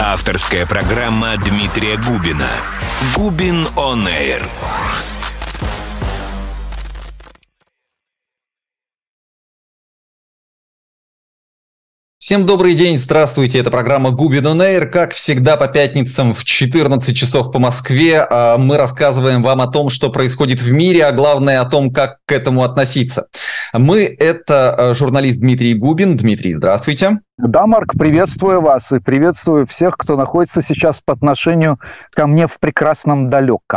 Авторская программа Дмитрия Губина. Губин On Air. Всем добрый день, здравствуйте, это программа Губин On Air. Как всегда по пятницам в 14 часов по Москве мы рассказываем вам о том, что происходит в мире, а главное о том, как к этому относиться. Это журналист Дмитрий Губин. Дмитрий, здравствуйте. Да, Марк, приветствую вас и приветствую всех, кто находится сейчас по отношению ко мне в прекрасном далеко.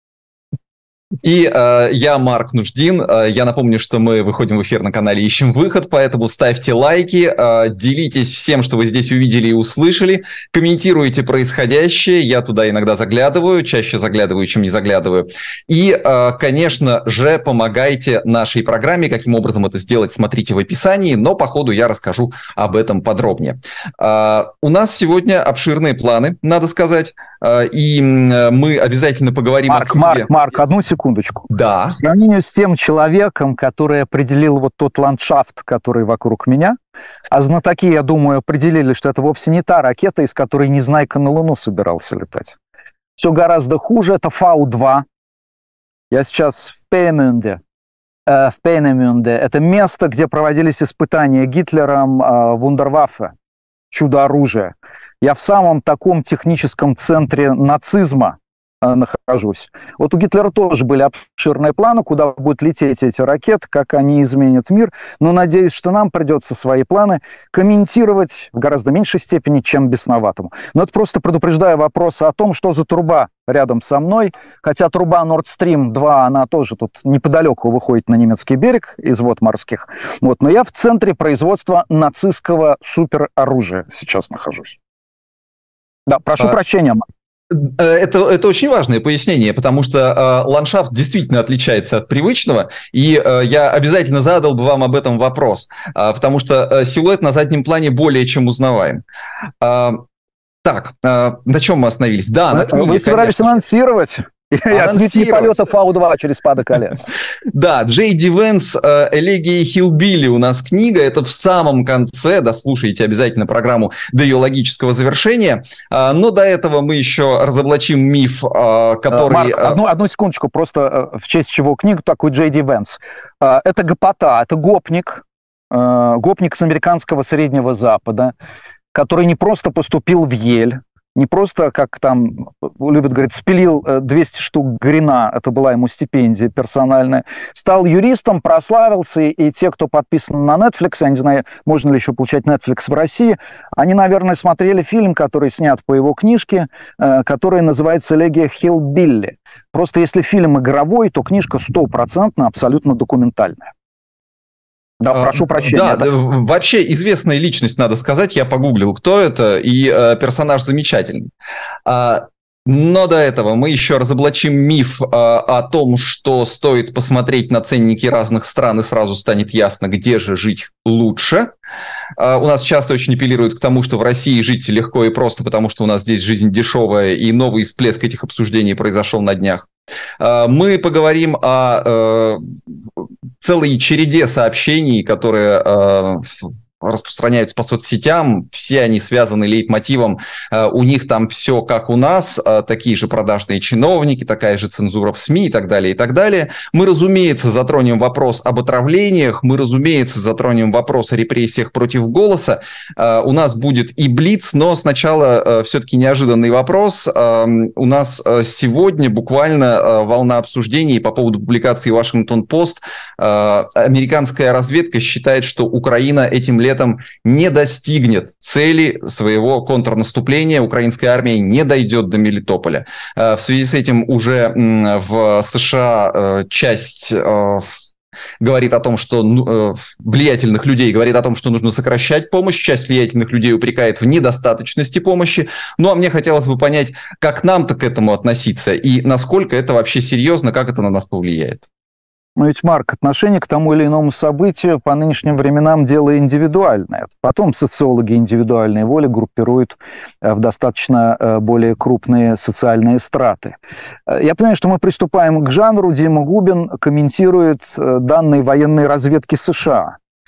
И я Марк Нуждин. Я напомню, что мы выходим в эфир на канале «Ищем выход», поэтому ставьте лайки, делитесь всем, что вы здесь увидели и услышали, комментируйте происходящее. Я туда иногда заглядываю, чаще заглядываю, чем не заглядываю. И, конечно же, помогайте нашей программе. Каким образом это сделать, смотрите в описании, но по ходу я расскажу об этом подробнее. У нас сегодня обширные планы, надо сказать, и мы обязательно поговорим о книге. Марк, одну секундочку. Да. В сравнении с тем человеком, который определил вот тот ландшафт, который вокруг меня, а знатоки, я думаю, определили, что это вовсе не та ракета, из которой Незнайка на Луну собирался летать. Все гораздо хуже. Это Фау-2. Я сейчас в Пейнемюнде. Это место, где проводились испытания Гитлером вундерваффе, чудо-оружие. Я в самом таком техническом центре нацизма нахожусь. Вот у Гитлера тоже были обширные планы, куда будут лететь эти ракеты, как они изменят мир. Но надеюсь, что нам придется свои планы комментировать в гораздо меньшей степени, чем бесноватому. Но это просто предупреждаю вопросы о том, что за труба рядом со мной. Хотя труба Nord Stream 2, она тоже тут неподалеку выходит на немецкий берег из вод морских. Вот. Но я в центре производства нацистского супероружия сейчас нахожусь. Да, прошу прощения, Марк. Это очень важное пояснение, потому что ландшафт действительно отличается от привычного, и я обязательно задал бы вам об этом вопрос, потому что силуэт на заднем плане более чем узнаваем. Так, на чем мы остановились? Да, на книге, вы собирались анонсировать? Отметки полета Фау-2 через падок колес. Да, Джей Ди Венс «Элегия Хиллбилли» у нас книга. Это в самом конце. Дослушайте обязательно программу до ее логического завершения. Но до этого мы еще разоблачим миф, который... Марк, одну секундочку, просто в честь чего книгу такой Джей Ди Венс. Это гопота, это гопник с американского Среднего Запада, который не просто поступил в Ель, не просто, как там любят говорить, спилил 200 штук грина, это была ему стипендия персональная, стал юристом, прославился, и те, кто подписан на Netflix, я не знаю, можно ли еще получать Netflix в России, они, наверное, смотрели фильм, который снят по его книжке, который называется «Элегия Хиллбилли». Просто если фильм игровой, то книжка 100% абсолютно документальная. Да, прошу прощения. Да, вообще известная личность, надо сказать. Я погуглил, кто это, и персонаж замечательный. Но до этого мы еще разоблачим миф о том, что стоит посмотреть на ценники разных стран, и сразу станет ясно, где же жить лучше. У нас часто очень апеллируют к тому, что в России жить легко и просто, потому что у нас здесь жизнь дешевая, и новый всплеск этих обсуждений произошел на днях. Мы поговорим о целой череде сообщений, которые распространяются по соцсетям, все они связаны лейтмотивом, у них там все как у нас, такие же продажные чиновники, такая же цензура в СМИ и так далее, и так далее. Мы, разумеется, затронем вопрос об отравлениях, мы, разумеется, затронем вопрос о репрессиях против «Голоса». У нас будет и блиц, но сначала все-таки неожиданный вопрос. У нас сегодня буквально волна обсуждений по поводу публикации «Вашингтон-Пост». Американская разведка считает, что Украина этим летом не достигнет цели своего контрнаступления, украинская армия не дойдет до Мелитополя. В связи с этим уже в США часть говорит о том, что влиятельных людей говорит о том, что нужно сокращать помощь, часть влиятельных людей упрекает в недостаточности помощи. Ну, а мне хотелось бы понять, как нам-то к этому относиться и насколько это вообще серьезно, как это на нас повлияет. Но ведь, Марк, отношение к тому или иному событию по нынешним временам дело индивидуальное. Потом социологи индивидуальной воли группируют в достаточно более крупные социальные страты. Я понимаю, что мы приступаем к жанру. Дима Губин комментирует данные военной разведки США.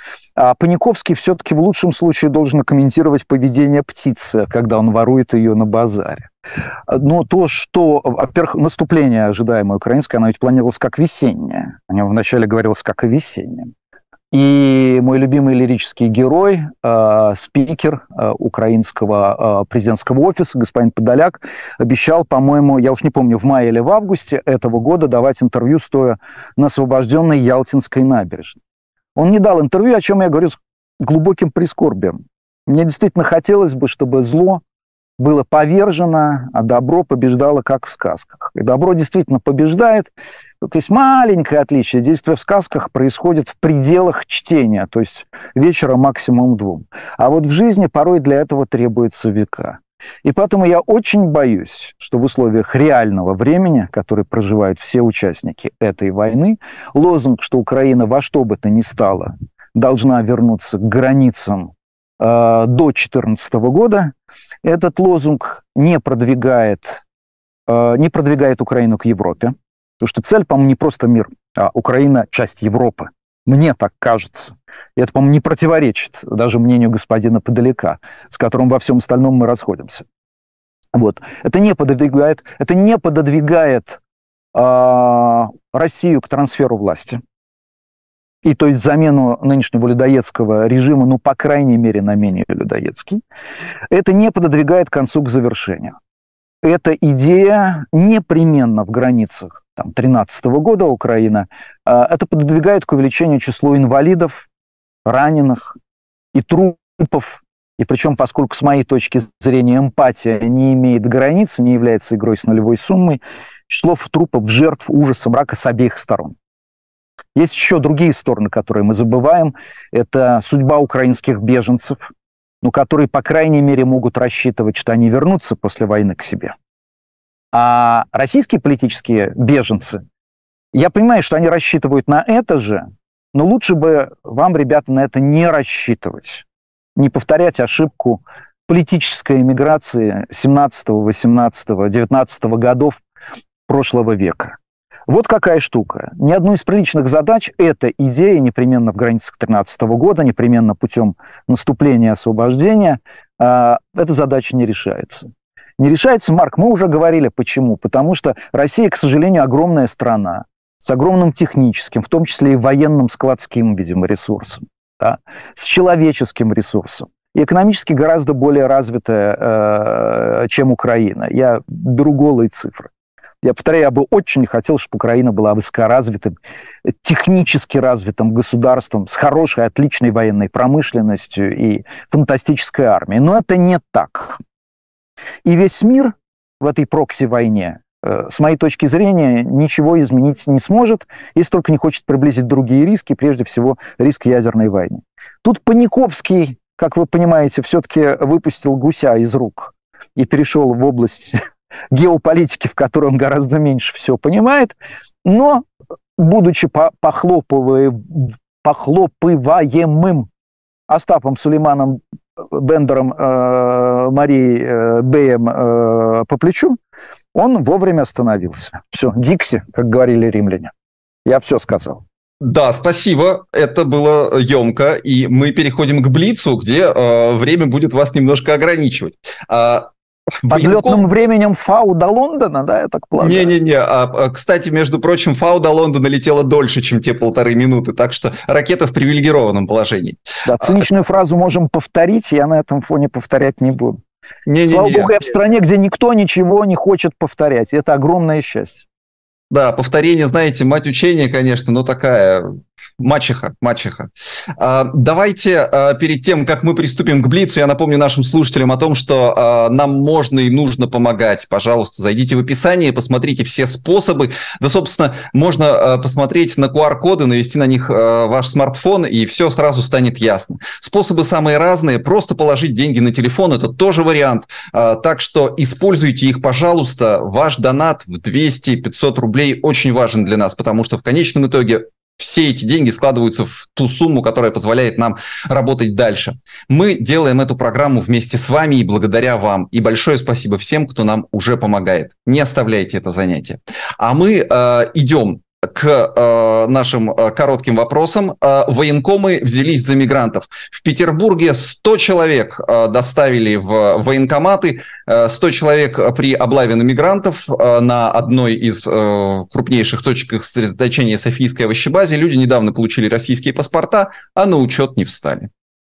А Паниковский все-таки в лучшем случае должен комментировать поведение птицы, когда он ворует ее на базаре. Но то, что, во-первых, наступление ожидаемое украинское, оно ведь планировалось как весеннее. О нем вначале говорилось как о весеннем. И мой любимый лирический герой, спикер украинского президентского офиса, господин Подоляк, обещал, по-моему, я уж не помню, в мае или в августе этого года давать интервью, стоя на освобожденной Ялтинской набережной. Он не дал интервью, о чем я говорю с глубоким прискорбием. Мне действительно хотелось бы, чтобы зло было повержено, а добро побеждало, как в сказках. И добро действительно побеждает. Только есть маленькое отличие. Действие в сказках происходит в пределах чтения, то есть вечера максимум 2. А вот в жизни порой для этого требуется века. И поэтому я очень боюсь, что в условиях реального времени, которое проживают все участники этой войны, лозунг, что Украина во что бы то ни стало должна вернуться к границам до 2014 года, этот лозунг не продвигает Украину к Европе. Потому что цель, по-моему, не просто мир, а Украина – часть Европы. Мне так кажется. И это, по-моему, не противоречит даже мнению господина Подоляка, с которым во всем остальном мы расходимся. Вот. Это не пододвигает Россию к трансферу власти. И то есть замену нынешнего людоедского режима, ну, по крайней мере, на менее людоедский. Это не пододвигает к концу, к завершению. Эта идея непременно в границах 2013 года Украина, это пододвигает к увеличению числа инвалидов, раненых и трупов. И причем, поскольку с моей точки зрения эмпатия не имеет границ, не является игрой с нулевой суммой, число трупов, жертв, ужаса, мрака с обеих сторон. Есть еще другие стороны, которые мы забываем. Это судьба украинских беженцев, которые, по крайней мере, могут рассчитывать, что они вернутся после войны к себе. А российские политические беженцы, я понимаю, что они рассчитывают на это же, но лучше бы вам, ребята, на это не рассчитывать. Не повторять ошибку политической эмиграции 17, 18, 19 годов прошлого века. Вот какая штука. Ни одну из приличных задач эта идея непременно в границах 2013 года, непременно путем наступления и освобождения, эта задача не решается. Не решается, Марк, мы уже говорили, почему. Потому что Россия, к сожалению, огромная страна с огромным техническим, в том числе и военным складским, видимо, ресурсом, да, с человеческим ресурсом. И экономически гораздо более развитая, чем Украина. Я беру голые цифры. Я повторяю, я бы очень хотел, чтобы Украина была высокоразвитым, технически развитым государством с хорошей, отличной военной промышленностью и фантастической армией. Но это не так. И весь мир в этой прокси-войне, с моей точки зрения, ничего изменить не сможет, если только не хочет приблизить другие риски, прежде всего риск ядерной войны. Тут Паниковский, как вы понимаете, все-таки выпустил гуся из рук и перешел в область геополитики, в которой он гораздо меньше всего понимает, но, будучи похлопываемым Остапом Сулейманом Бендером, Марией Беем по плечу, он вовремя остановился. Все, Дикси, как говорили римляне. Я все сказал. Да, спасибо. Это было емко. И мы переходим к Блицу, где время будет вас немножко ограничивать. Подлетным временем Фау до Лондона, да, я так полагаю? Не-не-не. Кстати, между прочим, Фау до Лондона летела дольше, чем те 1,5 минуты, так что ракета в привилегированном положении. Да, циничную фразу можем повторить, я на этом фоне повторять не буду. Слава богу, я в стране, где никто ничего не хочет повторять. Это огромное счастье. Да, повторение, знаете, мать учения, конечно, но такая мачеха. Давайте перед тем, как мы приступим к Блицу, я напомню нашим слушателям о том, что нам можно и нужно помогать. Пожалуйста, зайдите в описание, посмотрите все способы. Да, собственно, можно посмотреть на QR-коды, навести на них ваш смартфон, и все сразу станет ясно. Способы самые разные. Просто положить деньги на телефон – это тоже вариант. Так что используйте их, пожалуйста. Ваш донат в 200-500 рублей очень важен для нас, потому что в конечном итоге все эти деньги складываются в ту сумму, которая позволяет нам работать дальше. Мы делаем эту программу вместе с вами и благодаря вам. И большое спасибо всем, кто нам уже помогает. Не оставляйте это занятие. А мы идем к нашим коротким вопросам. Военкомы взялись за мигрантов. В Петербурге 100 человек доставили в военкоматы, 100 человек при облаве на мигрантов на одной из крупнейших точек их сосредоточения Софийской овощебазе. Люди недавно получили российские паспорта, а на учет не встали.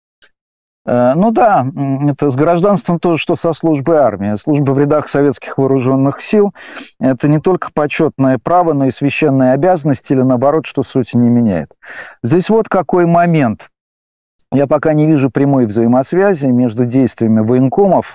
Ну да, это с гражданством тоже, что со службой армии. Служба в рядах советских вооруженных сил – это не только почетное право, но и священные обязанности, или наоборот, что сути не меняет. Здесь вот какой момент. Я пока не вижу прямой взаимосвязи между действиями военкомов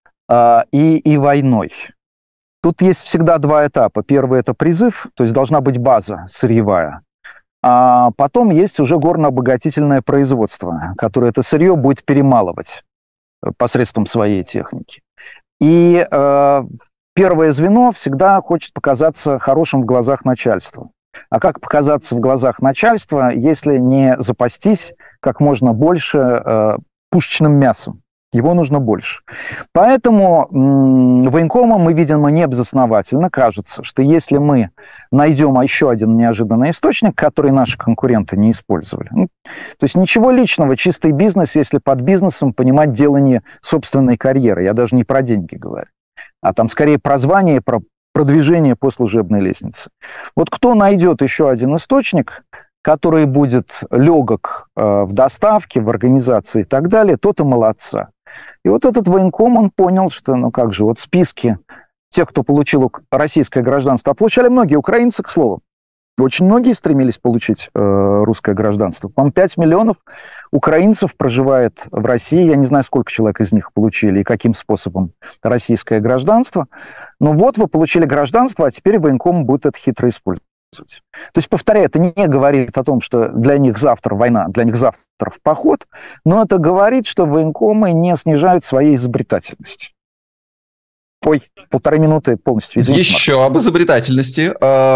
и войной. Тут есть всегда два этапа. Первый – это призыв, то есть должна быть база сырьевая. А потом есть уже горно-обогатительное производство, которое это сырье будет перемалывать посредством своей техники. И первое звено всегда хочет показаться хорошим в глазах начальства. А как показаться в глазах начальства, если не запастись как можно больше пушечным мясом? Его нужно больше. Поэтому военкомам мы, видимо, небезосновательно кажется, что если мы найдем еще один неожиданный источник, который наши конкуренты не использовали, то есть ничего личного, чистый бизнес, если под бизнесом понимать делание собственной карьеры. Я даже не про деньги говорю, а там скорее про звание, про продвижение по служебной лестнице. Вот кто найдет еще один источник, который будет легок в доставке, в организации и так далее, тот и молодца. И вот этот военком, он понял, что, ну как же, вот списки тех, кто получил российское гражданство, а получали многие украинцы, к слову. Очень многие стремились получить русское гражданство. По-моему, 5 миллионов украинцев проживает в России. Я не знаю, сколько человек из них получили и каким способом российское гражданство. Но вот вы получили гражданство, а теперь военком будет это хитро использовать. То есть, повторяю, это не говорит о том, что для них завтра война, для них завтра в поход, но это говорит, что военкомы не снижают своей изобретательности. Ой, 1,5 минуты полностью, извините. Еще об изобретательности.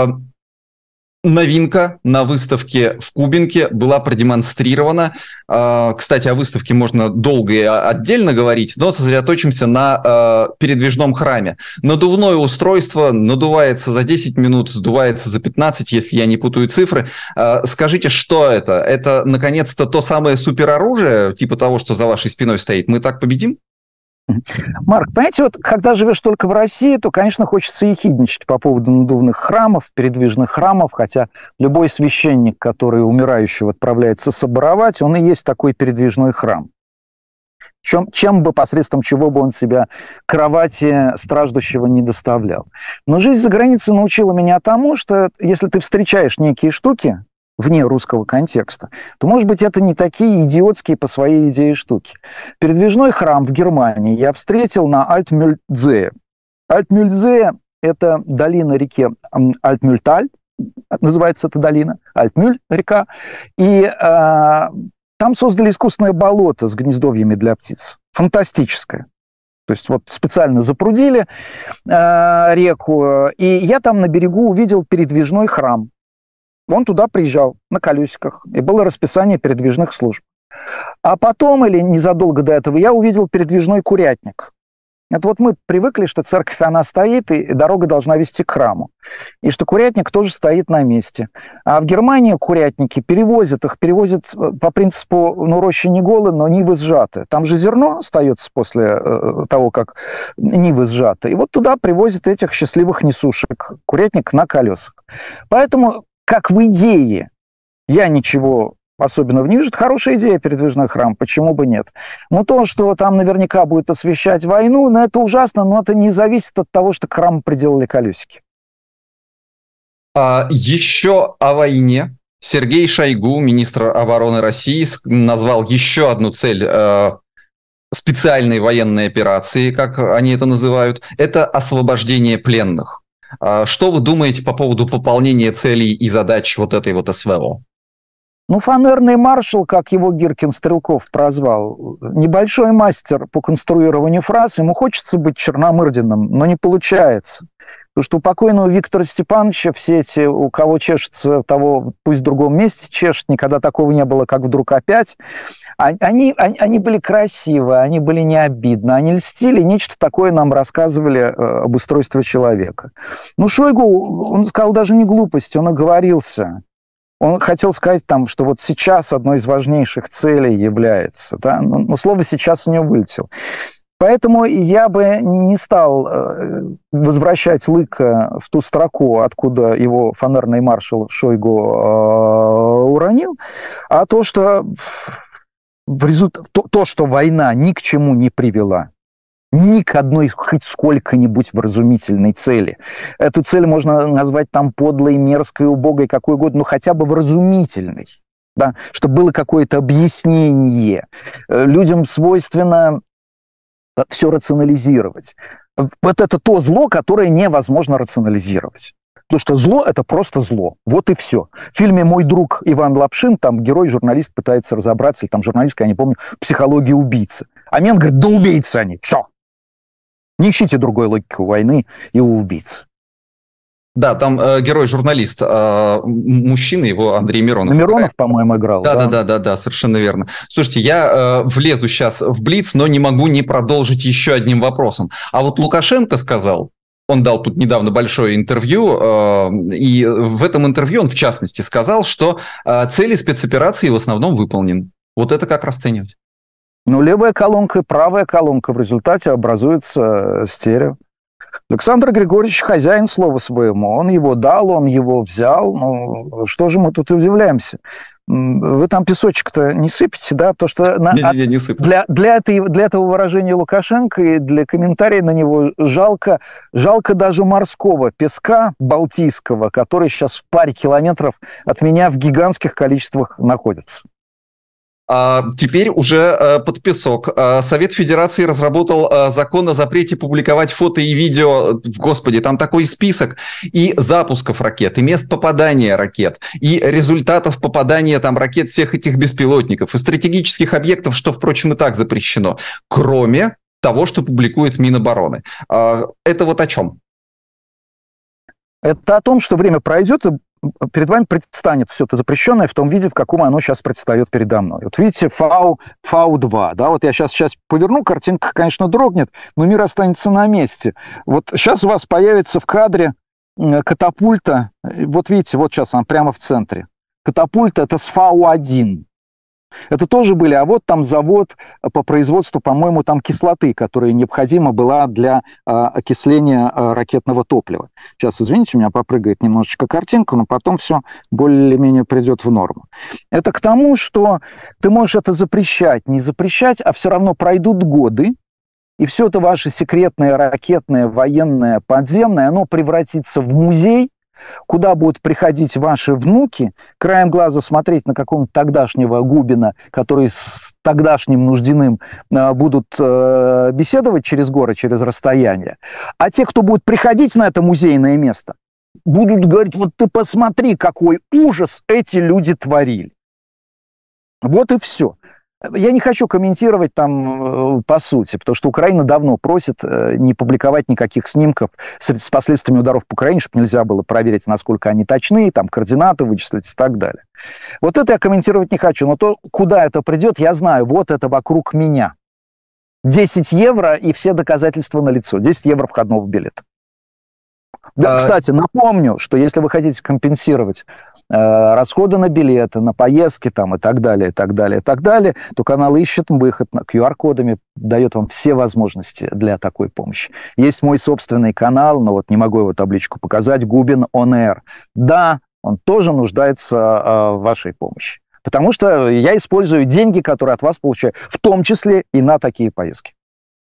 Новинка на выставке в Кубинке была продемонстрирована. Кстати, о выставке можно долго и отдельно говорить, но сосредоточимся на передвижном храме. Надувное устройство надувается за 10 минут, сдувается за 15, если я не путаю цифры. Скажите, что это? Это, наконец-то, то самое супероружие, типа того, что за вашей спиной стоит? Мы так победим? Марк, понимаете, вот когда живешь только в России, то, конечно, хочется ехидничать по поводу надувных храмов, передвижных храмов, хотя любой священник, который умирающего отправляется соборовать, он и есть такой передвижной храм. Чем бы, посредством чего бы он себя к кровати страждущего не доставлял. Но жизнь за границей научила меня тому, что если ты встречаешь некие штуки вне русского контекста, то, может быть, это не такие идиотские по своей идее штуки. Передвижной храм в Германии я встретил на Альтмюльдзее. Альтмюльдзее – это долина реки Альтмюльталь, называется эта долина, Альтмюль река, и там создали искусственное болото с гнездовьями для птиц. Фантастическое. То есть вот специально запрудили реку, и я там на берегу увидел передвижной храм. Он туда приезжал на колесиках, и было расписание передвижных служб. А потом, или незадолго до этого, я увидел передвижной курятник. Это вот мы привыкли, что церковь, она стоит, и дорога должна вести к храму. И что курятник тоже стоит на месте. А в Германии курятники перевозят по принципу, ну, рощи не голые, но нивы сжаты. Там же зерно остается после того, как нивы сжаты. И вот туда привозят этих счастливых несушек. Курятник на колесах. Поэтому, как в идее, я ничего особенно не вижу. Это хорошая идея, передвижной храм, почему бы нет. Но то, что там наверняка будет освещать войну, ну, это ужасно, но это не зависит от того, что к храму приделали колесики. Еще о войне. Сергей Шойгу, министр обороны России, назвал еще одну цель специальной военной операции, как они это называют. Это освобождение пленных. Что вы думаете по поводу пополнения целей и задач вот этой вот СВО? Ну, фанерный маршал, как его Гиркин Стрелков прозвал, небольшой мастер по конструированию фраз, ему хочется быть Черномырдиным, но не получается. Потому что у покойного Виктора Степановича все эти, у кого чешется, того пусть в другом месте чешет, никогда такого не было, как вдруг опять. Они были красивы, они были не обидны, они льстили, нечто такое нам рассказывали об устройстве человека. Ну, Шойгу, он сказал даже не глупость, он оговорился. Он хотел сказать там, что вот сейчас одной из важнейших целей является, да, но слово «сейчас» у него вылетело. Поэтому я бы не стал возвращать Лыка в ту строку, откуда его фанерный маршал Шойгу уронил, а то, что что война ни к чему не привела, ни к одной хоть сколько-нибудь вразумительной цели. Эту цель можно назвать там подлой, мерзкой, убогой, какой угодно, но хотя бы вразумительной, да, чтобы было какое-то объяснение. Людям свойственно все рационализировать. Вот это то зло, которое невозможно рационализировать. Потому что зло – это просто зло. Вот и все. В фильме «Мой друг Иван Лапшин» там герой-журналист пытается разобраться, или там журналистка, я не помню, в психологии убийцы. А Мен говорит, да убийцы они, все. Не ищите другой логики у войны и у убийц. Да, там герой-журналист, мужчина, его Андрей Миронов. Миронов, по-моему, играл. Да, совершенно верно. Слушайте, я влезу сейчас в Блиц, но не могу не продолжить еще одним вопросом. А вот Лукашенко сказал, он дал тут недавно большое интервью, и в этом интервью он, в частности, сказал, что цели спецоперации в основном выполнены. Вот это как расценивать? Ну, левая колонка и правая колонка в результате образуется стерео. Александр Григорьевич хозяин слова своему. Он его дал, он его взял. Ну, что же мы тут удивляемся? Вы там песочек-то не сыпете, да? Потому что не сыплю. Для этого выражения Лукашенко и для комментария на него жалко даже морского песка балтийского, который сейчас в паре километров от меня в гигантских количествах находится. Теперь уже под песок. Совет Федерации разработал закон о запрете публиковать фото и видео. Господи, там такой список и запусков ракет, и мест попадания ракет, и результатов попадания там ракет всех этих беспилотников, и стратегических объектов, что, впрочем, и так запрещено, кроме того, что публикует Минобороны. Это вот о чем? Это о том, что время пройдет, и перед вами предстанет все это запрещенное в том виде, в каком оно сейчас предстает передо мной. Вот видите, Фау-2, да, вот я сейчас поверну, картинка, конечно, дрогнет, но мир останется на месте. Вот сейчас у вас появится в кадре катапульта, вот видите, вот сейчас она прямо в центре. Катапульта – это с Фау-1. Это тоже были, а вот там завод по производству, по-моему, там кислоты, которая необходима была для окисления ракетного топлива. Сейчас, извините, у меня попрыгает немножечко картинка, но потом все более-менее придет в норму. Это к тому, что ты можешь это запрещать, не запрещать, а все равно пройдут годы, и все это ваше секретное, ракетное, военное, подземное, оно превратится в музей, куда будут приходить ваши внуки, краем глаза смотреть на какого-нибудь тогдашнего Губина, который с тогдашним Нуждиным будут беседовать через горы, через расстояние. А те, кто будет приходить на это музейное место, будут говорить, вот ты посмотри, какой ужас эти люди творили. Вот и все. Я не хочу комментировать там по сути, потому что Украина давно просит не публиковать никаких снимков с последствиями ударов по Украине, чтобы нельзя было проверить, насколько они точны, там координаты вычислить и так далее. Вот это я комментировать не хочу, но то, куда это придет, я знаю. Вот это вокруг меня. 10 евро и все доказательства налицо. 10 евро входного билета. Да, кстати, напомню, что если вы хотите компенсировать расходы на билеты, на поездки там, и так далее, то канал ищет выход QR-кодами, дает вам все возможности для такой помощи. Есть мой собственный канал, но вот не могу его табличку показать, Губин On Air. Да, он тоже нуждается в вашей помощи, потому что я использую деньги, которые от вас получаю, в том числе и на такие поездки.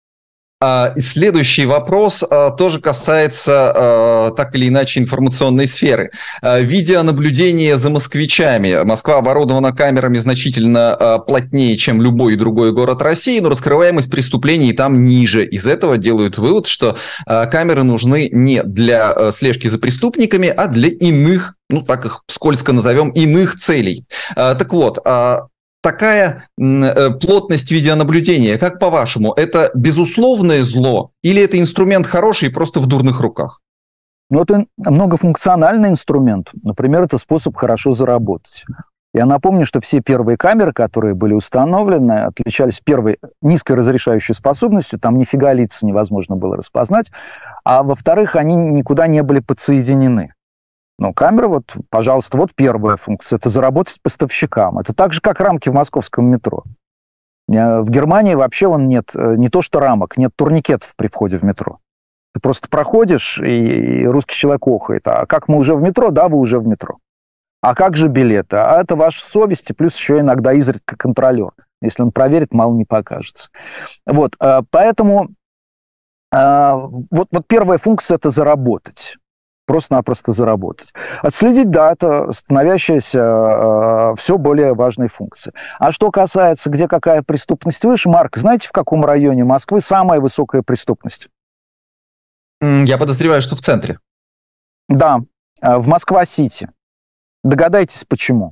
Следующий вопрос тоже касается так или иначе информационной сферы. Видеонаблюдение за москвичами. Москва оборудована камерами значительно плотнее, чем любой другой город России, но раскрываемость преступлений там ниже. Из этого делают вывод, что камеры нужны не для слежки за преступниками, а для иных, ну так их скользко назовем, иных целей. Так вот, такая плотность видеонаблюдения, как по-вашему, это безусловное зло или это инструмент хороший просто в дурных руках? Но это многофункциональный инструмент. Например, это способ хорошо заработать. Я напомню, что все первые камеры, которые были установлены, отличались первой низкой разрешающей способностью, там нифига лица невозможно было распознать, а во-вторых, они никуда не были подсоединены. Но камера, вот, пожалуйста, вот первая функция – это заработать поставщикам. Это так же, как рамки в московском метро. В Германии вообще нет не то что рамок, нет турникетов при входе в метро. Ты просто проходишь, и русский человек охает. А как мы уже в метро? Да, вы уже в метро. А как же билеты? А это ваша совесть, и плюс еще иногда изредка контролер. Если он проверит, мало не покажется. Вот, поэтому вот первая функция – это заработать. Просто-напросто заработать. Отследить, да, это становящаяся все более важной функцией. А что касается, где какая преступность выше, Марк, знаете, в каком районе Москвы самая высокая преступность? Я подозреваю, что в центре. Да, в Москва-Сити. Догадайтесь, почему?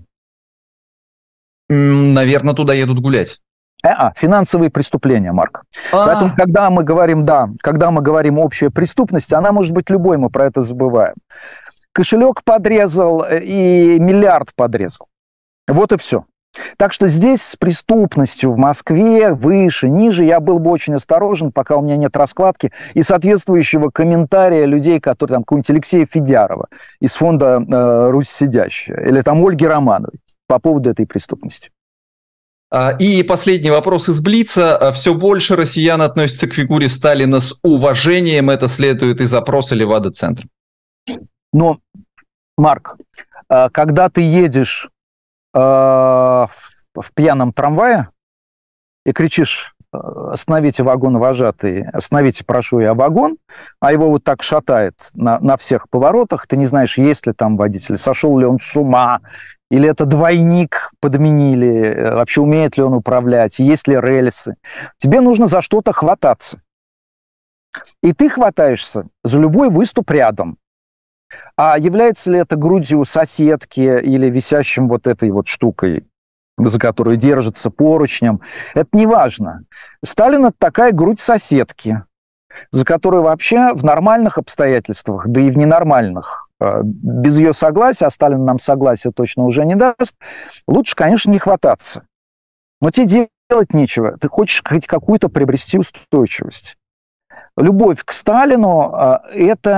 Наверное, туда едут гулять. Финансовые преступления, Марк. Поэтому, когда мы говорим общая преступность, она может быть любой, мы про это забываем. Кошелек подрезал и миллиард подрезал. Вот и все. Так что здесь с преступностью в Москве выше, ниже я был бы очень осторожен, пока у меня нет раскладки и соответствующего комментария людей, которые там, какого-нибудь Алексея Федярова из фонда «Русь сидящая» или там Ольги Романовой по поводу этой преступности. И последний вопрос из Блица. Все больше россиян относятся к фигуре Сталина с уважением. Это следует из опроса Левада-центра. Но, Марк, когда ты едешь в пьяном трамвае и кричишь: остановите вагон, вожатый, остановите, прошу я, вагон, а его вот так шатает на всех поворотах, ты не знаешь, есть ли там водитель, сошел ли он с ума, или это двойник подменили, вообще умеет ли он управлять, есть ли рельсы. Тебе нужно за что-то хвататься. И ты хватаешься за любой выступ рядом. А является ли это грудью соседки или висящим вот этой вот штукой, за которую держится поручнем, это не важно. Сталин – это такая грудь соседки, за которую вообще в нормальных обстоятельствах, да и в ненормальных, без ее согласия, а Сталин нам согласия точно уже не даст, лучше, конечно, не хвататься. Но тебе делать нечего. Ты хочешь хоть какую-то приобрести устойчивость. Любовь к Сталину –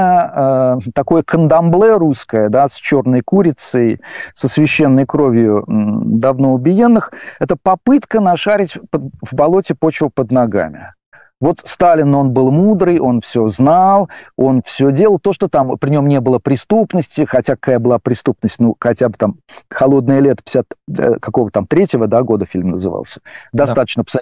это такое кандамбле русское, да, с черной курицей, со священной кровью давно убиенных. Это попытка нашарить в болоте почву под ногами. Вот Сталин, он был мудрый, он все знал, он все делал. То, что там при нем не было преступности, хотя какая была преступность, ну, хотя бы там «Холодное лето» 53-го, да, года фильм назывался. Достаточно писать.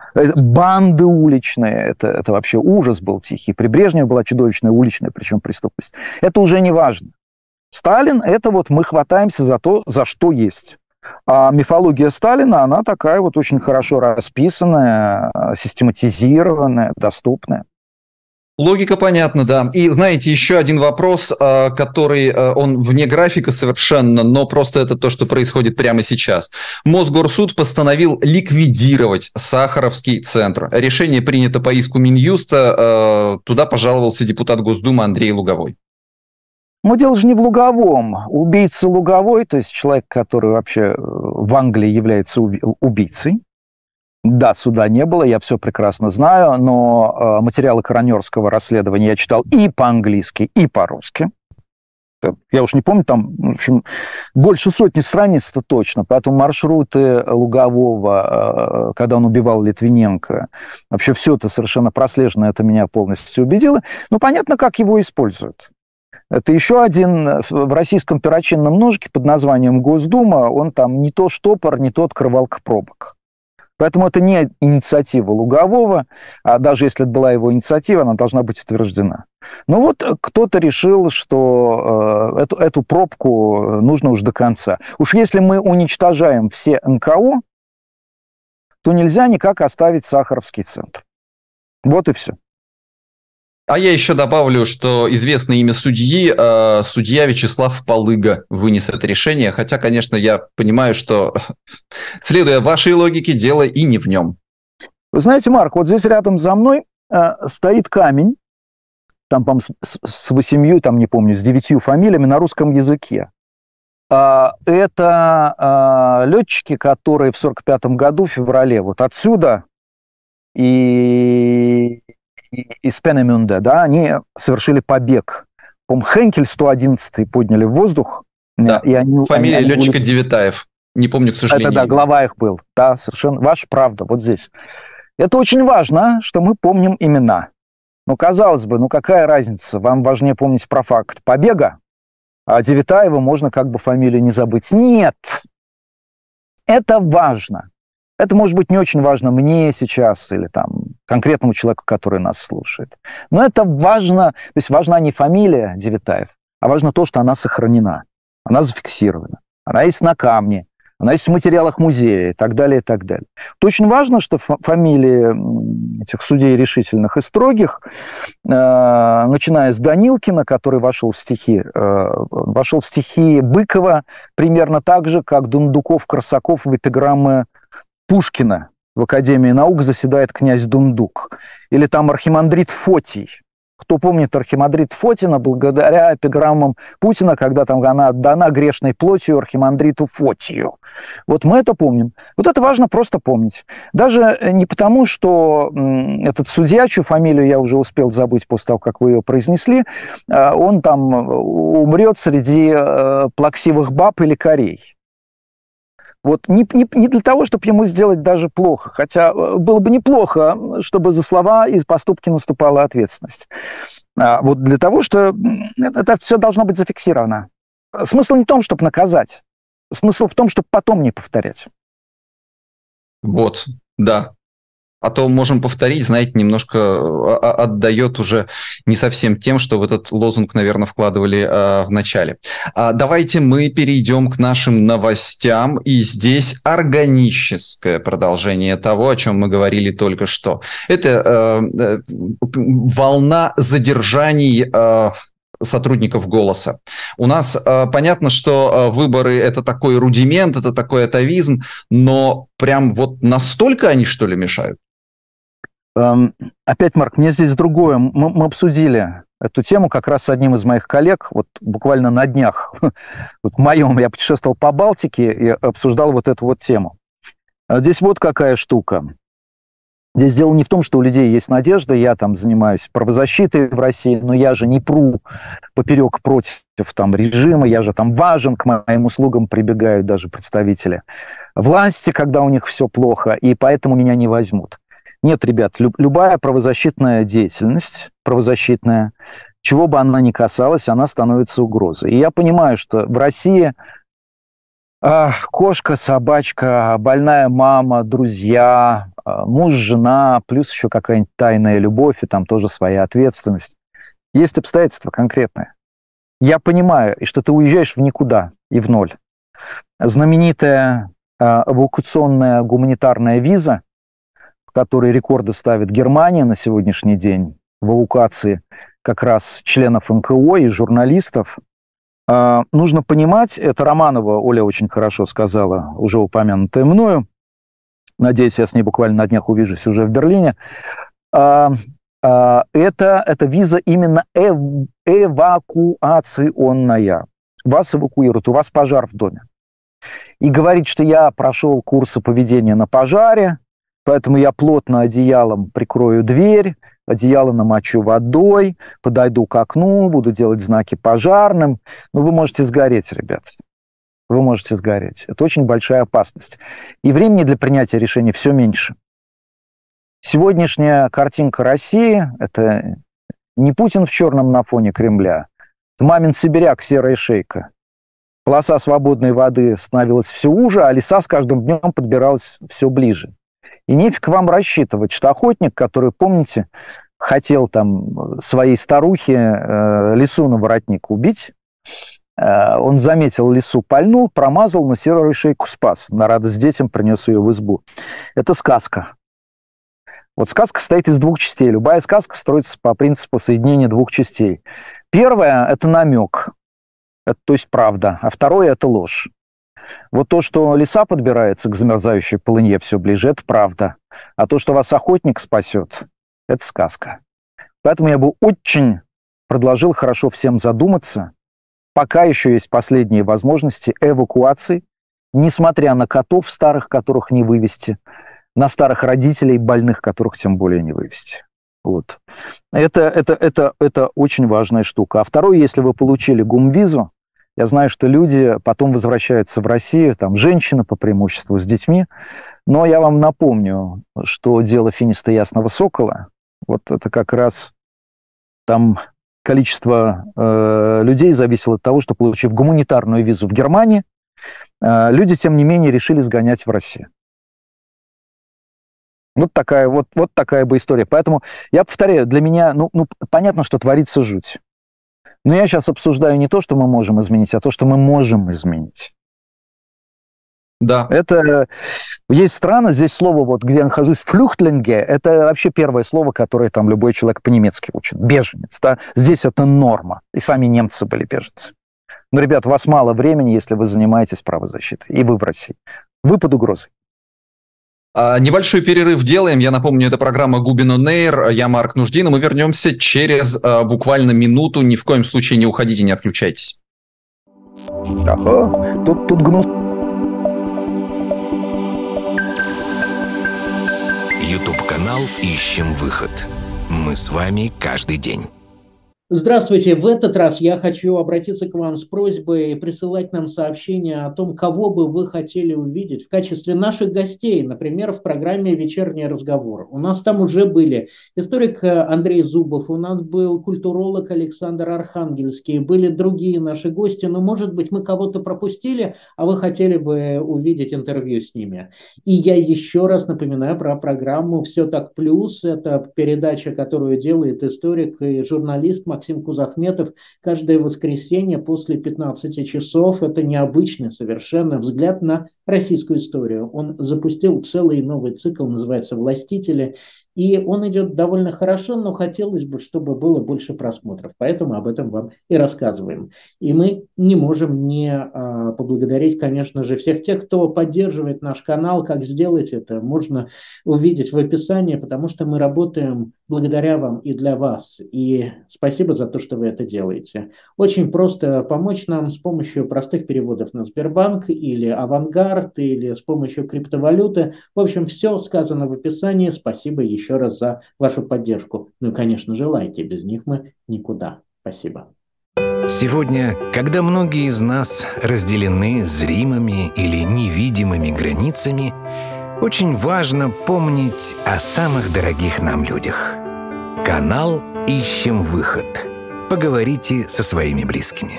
Банды уличные, это вообще ужас был тихий. При Брежневе была чудовищная уличная, причем преступность. Это уже не важно. Сталин – это вот мы хватаемся за то, за что есть. А мифология Сталина, она такая вот очень хорошо расписанная, систематизированная, доступная. Логика понятна, да. И знаете, еще один вопрос, который, он вне графика совершенно, но просто это то, что происходит прямо сейчас. Мосгорсуд постановил ликвидировать Сахаровский центр. Решение принято по иску Минюста. Туда пожаловался депутат Госдумы Андрей Луговой. Но дело же не в Луговом. Убийца Луговой, то есть человек, который вообще в Англии является убийцей. Да, суда не было, я все прекрасно знаю, но материалы коронерского расследования я читал и по-английски, и по-русски. Я уж не помню, там, в общем, больше сотни страниц, это точно. Поэтому маршруты Лугового, когда он убивал Литвиненко, вообще все это совершенно прослежено, это меня полностью убедило. Ну, понятно, как его используют. Это еще один в российском перочинном ножике под названием Госдума. Он там не то штопор, не то открывалка пробок. Поэтому это не инициатива Лугового, а даже если это была его инициатива, она должна быть утверждена. Но вот кто-то решил, что эту пробку нужно уж до конца. Уж если мы уничтожаем все НКО, то нельзя никак оставить Сахаровский центр. Вот и все. А я еще добавлю, что известное имя судьи, судья Вячеслав Полыга вынес это решение. Хотя, конечно, я понимаю, что, следуя вашей логике, дело и не в нем. Вы знаете, Марк, вот здесь рядом за мной стоит камень, там, по-моему, с 8, там, не помню, с 9 фамилиями на русском языке. Это летчики, которые в 1945 году, в феврале, вот отсюда и из Пенемюнде, да, они совершили побег. По-моему, Хенкель 111 подняли в воздух. Да. И Фамилия летчика Девятаев. Не помню, к сожалению. Это, да, глава их был. Да, совершенно. Ваша правда, вот здесь. Это очень важно, что мы помним имена. Ну, казалось бы, ну какая разница? Вам важнее помнить про факт побега, а Девятаева можно как бы фамилию не забыть. Нет! Это важно. Это может быть не очень важно мне сейчас или там конкретному человеку, который нас слушает. Но это важно, то есть важна не фамилия Девятаев, а важно то, что она сохранена, она зафиксирована, она есть на камне, она есть в материалах музея и так далее, и так далее. Это очень важно, что фамилии этих судей решительных и строгих, начиная с Данилкина, который вошел в стихи Быкова примерно так же, как Дундуков, Корсаков в эпиграммы Пушкина. В Академии наук заседает князь Дундук. Или там архимандрит Фотий. Кто помнит архимандрита Фотина, благодаря эпиграммам Путина, когда там она отдана грешной плотью архимандриту Фотию. Вот мы это помним. Вот это важно просто помнить. Даже не потому, что этот судья, чью фамилию я уже успел забыть после того, как вы ее произнесли, он там умрет среди плаксивых баб или корей. Вот не для того, чтобы ему сделать даже плохо, хотя было бы неплохо, чтобы за слова и поступки наступала ответственность. Вот для того, что это все должно быть зафиксировано. Смысл не в том, чтобы наказать. Смысл в том, чтобы потом не повторять. Вот, да. А то можем повторить, знаете, немножко отдает уже не совсем тем, что в этот лозунг, наверное, вкладывали в начале. Давайте мы перейдем к нашим новостям. И здесь органическое продолжение того, о чем мы говорили только что. Это волна задержаний сотрудников «Голоса». У нас понятно, что выборы – это такой рудимент, это такой атовизм, но прям вот настолько они, что ли, мешают? Опять, Марк, мне здесь другое. Мы обсудили эту тему как раз с одним из моих коллег, вот буквально на днях. Вот в моем, я путешествовал по Балтике и обсуждал вот эту вот тему. Здесь вот какая штука. Здесь дело не в том, что у людей есть надежда, я там занимаюсь правозащитой в России, но я же не пру поперек против там режима, я же там важен, к моим услугам прибегают даже представители власти, когда у них все плохо, и поэтому меня не возьмут. Нет, ребят, любая правозащитная деятельность, правозащитная, чего бы она ни касалась, она становится угрозой. И я понимаю, что в России кошка, собачка, больная мама, друзья, муж, жена, плюс еще какая-нибудь тайная любовь, и там тоже своя ответственность. Есть обстоятельства конкретные. Я понимаю, и что ты уезжаешь в никуда и в ноль. Знаменитая эвакуационная гуманитарная виза, в которой рекорды ставит Германия на сегодняшний день в эвакуации как раз членов НКО и журналистов. Нужно понимать, это Романова Оля очень хорошо сказала, уже упомянутая мною. Надеюсь, я с ней буквально на днях увижусь уже в Берлине. Это виза именно эвакуационная. Вас эвакуируют, у вас пожар в доме. И говорить, что я прошел курсы поведения на пожаре, поэтому я плотно одеялом прикрою дверь, одеяло намочу водой, подойду к окну, буду делать знаки пожарным. Ну, вы можете сгореть, ребят. Вы можете сгореть. Это очень большая опасность. И времени для принятия решений все меньше. Сегодняшняя картинка России – это не Путин в черном на фоне Кремля, это мамин сибиряк, серая шейка. Полоса свободной воды становилась все уже, а леса с каждым днем подбиралась все ближе. И нефиг вам рассчитывать, что охотник, который, помните, хотел там своей старухе лису на воротник убить, он заметил лису, пальнул, промазал, но серую шейку спас. На радость детям принес ее в избу. Это сказка. Вот сказка состоит из двух частей. Любая сказка строится по принципу соединения двух частей. Первое – это намек, это, то есть правда, а второе – это ложь. Вот то, что лиса подбирается к замерзающей полынье все ближе, это правда. А то, что вас охотник спасет, это сказка. Поэтому я бы очень предложил хорошо всем задуматься, пока еще есть последние возможности эвакуации, несмотря на котов старых, которых не вывести, на старых родителей больных, которых тем более не вывести. Вот. Это очень важная штука. А второе, если вы получили гумвизу, я знаю, что люди потом возвращаются в Россию, там женщины по преимуществу с детьми, но я вам напомню, что дело финиста Ясного Сокола, вот это как раз там количество людей зависело от того, что, получив гуманитарную визу в Германии, люди, тем не менее, решили сгонять в Россию. Вот такая бы история. Поэтому я повторяю, для меня, понятно, что творится жуть. Но я сейчас обсуждаю не то, что мы можем изменить, а то, что мы можем изменить. Да. Это есть страны, здесь слово, вот где я нахожусь, флюхтлинге, это вообще первое слово, которое там любой человек по-немецки учит. Беженец, да? Здесь это норма. И сами немцы были беженцы. Но, ребят, у вас мало времени, если вы занимаетесь правозащитой. И вы в России. Вы под угрозой. Небольшой перерыв делаем. Я напомню, это программа Губин On Air. Я Марк Нуждин, и мы вернемся через буквально минуту. Ни в коем случае не уходите, не отключайтесь. Ага, тут гнус. YouTube-канал «Ищем выход». Мы с вами каждый день. Здравствуйте. В этот раз я хочу обратиться к вам с просьбой присылать нам сообщения о том, кого бы вы хотели увидеть в качестве наших гостей, например, в программе «Вечерний разговор». У нас там уже были историк Андрей Зубов, у нас был культуролог Александр Архангельский, были другие наши гости, но, может быть, мы кого-то пропустили, а вы хотели бы увидеть интервью с ними. И я еще раз напоминаю про программу «Все так плюс». Это передача, которую делает историк и журналист Максим Кузахметов каждое воскресенье после 15 часов. Это необычный совершенно взгляд на российскую историю. Он запустил целый новый цикл, называется «Властители». И он идет довольно хорошо, но хотелось бы, чтобы было больше просмотров. Поэтому об этом вам и рассказываем. И мы не можем не поблагодарить, конечно же, всех тех, кто поддерживает наш канал. Как сделать это, можно увидеть в описании, потому что мы работаем благодаря вам и для вас. И спасибо за то, что вы это делаете. Очень просто помочь нам с помощью простых переводов на Сбербанк или Авангард, или с помощью криптовалюты. В общем, все сказано в описании. Спасибо еще раз за вашу поддержку. Ну и, конечно же, лайки. Без них мы никуда. Спасибо. Сегодня, когда многие из нас разделены зримыми или невидимыми границами, очень важно помнить о самых дорогих нам людях. Канал «Ищем выход». Поговорите со своими близкими.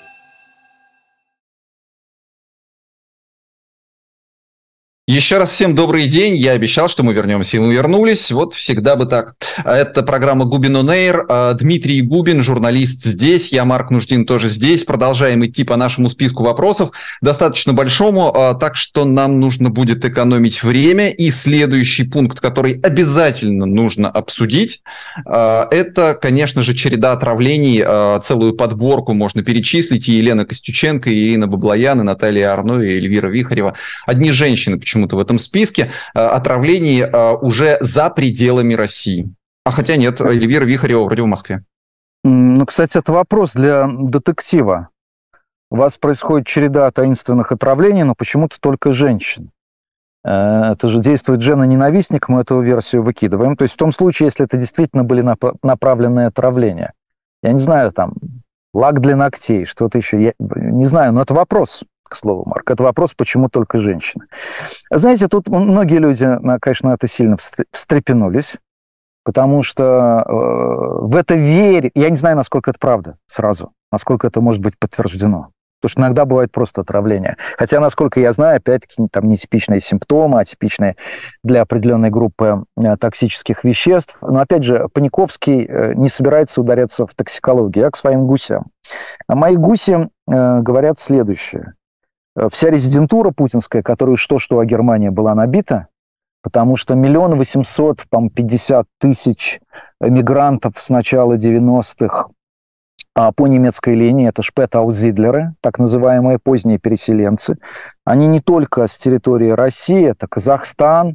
Еще раз всем добрый день. Я обещал, что мы вернемся, и мы вернулись. Вот всегда бы так. Это программа Губин On Air. Дмитрий Губин, журналист, здесь. Я, Марк Нуждин, тоже здесь. Продолжаем идти по нашему списку вопросов, достаточно большому, так что нам нужно будет экономить время. И следующий пункт, который обязательно нужно обсудить, это, конечно же, череда отравлений. Целую подборку можно перечислить. И Елена Костюченко, и Ирина Баблоян, и Наталья Арно, и Эльвира Вихарева. Одни женщины почему-то в этом списке отравлений уже за пределами России. А хотя нет, Эльвира Вихарева вроде в Москве. Ну, кстати, это вопрос для детектива. У вас происходит череда таинственных отравлений, но почему-то только женщин. Это же действует жена-ненавистник, мы эту версию выкидываем. То есть в том случае, если это действительно были направленные отравления. Я не знаю, там, лак для ногтей, что-то еще. Я не знаю, но это вопрос. К слову, Марк, это вопрос, почему только женщины. Знаете, тут многие люди, конечно, на это сильно встрепенулись, потому что в это верят. Я не знаю, насколько это правда сразу, насколько это может быть подтверждено. Потому что иногда бывает просто отравление. Хотя, насколько я знаю, опять-таки, там нетипичные симптомы, атипичные для определенной группы токсических веществ. Но, опять же, Паниковский не собирается ударяться в токсикологию. Я к своим гусям. А мои гуси говорят следующее. Вся резидентура путинская, которую что о Германии была набита, потому что 1 850 000 мигрантов с начала 90-х по немецкой линии, это шпет-аузидлеры, так называемые поздние переселенцы. Они не только с территории России, это Казахстан,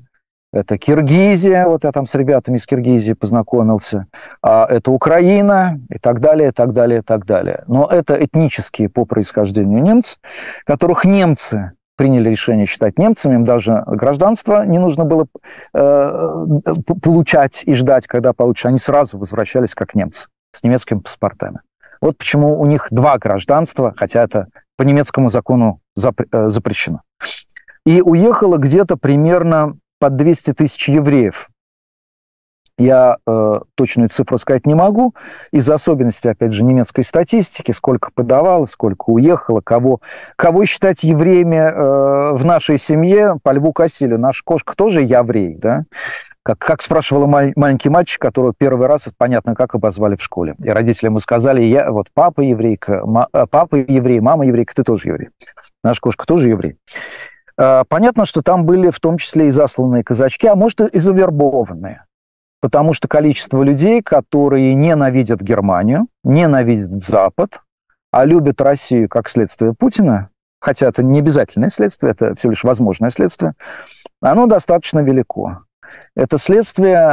это Киргизия, вот я там с ребятами из Киргизии познакомился, это Украина и так далее, и так далее, и так далее. Но это этнические по происхождению немцы, которых немцы приняли решение считать немцами, им даже гражданство не нужно было получать и ждать, когда получат. Они сразу возвращались как немцы с немецкими паспортами. Вот почему у них 2 гражданства, хотя это по немецкому закону запрещено. И уехало где-то примерно под 200 тысяч евреев. Я точную цифру сказать не могу, из-за особенностей, опять же, немецкой статистики, сколько подавалось, сколько уехало, кого считать евреями в нашей семье, по Льву Косилю. Наша кошка тоже еврей, да? Как спрашивала маленький мальчик, которого первый раз, понятно, как обозвали в школе. И родители ему сказали, вот папа еврейка, папа еврей, мама еврейка, ты тоже еврей. Наша кошка тоже еврей. Понятно, что там были в том числе и засланные казачки, а может и завербованные. Потому что количество людей, которые ненавидят Германию, ненавидят Запад, а любят Россию как следствие Путина, хотя это не обязательное следствие, это всего лишь возможное следствие, оно достаточно велико. Это следствие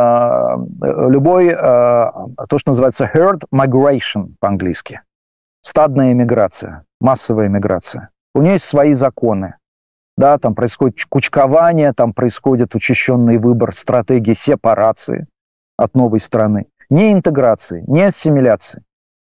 то, что называется herd migration по-английски. Стадная эмиграция, массовая эмиграция. У нее есть свои законы. Да, там происходит кучкование, там происходит учащенный выбор стратегии сепарации от новой страны. Не интеграции, не ассимиляции,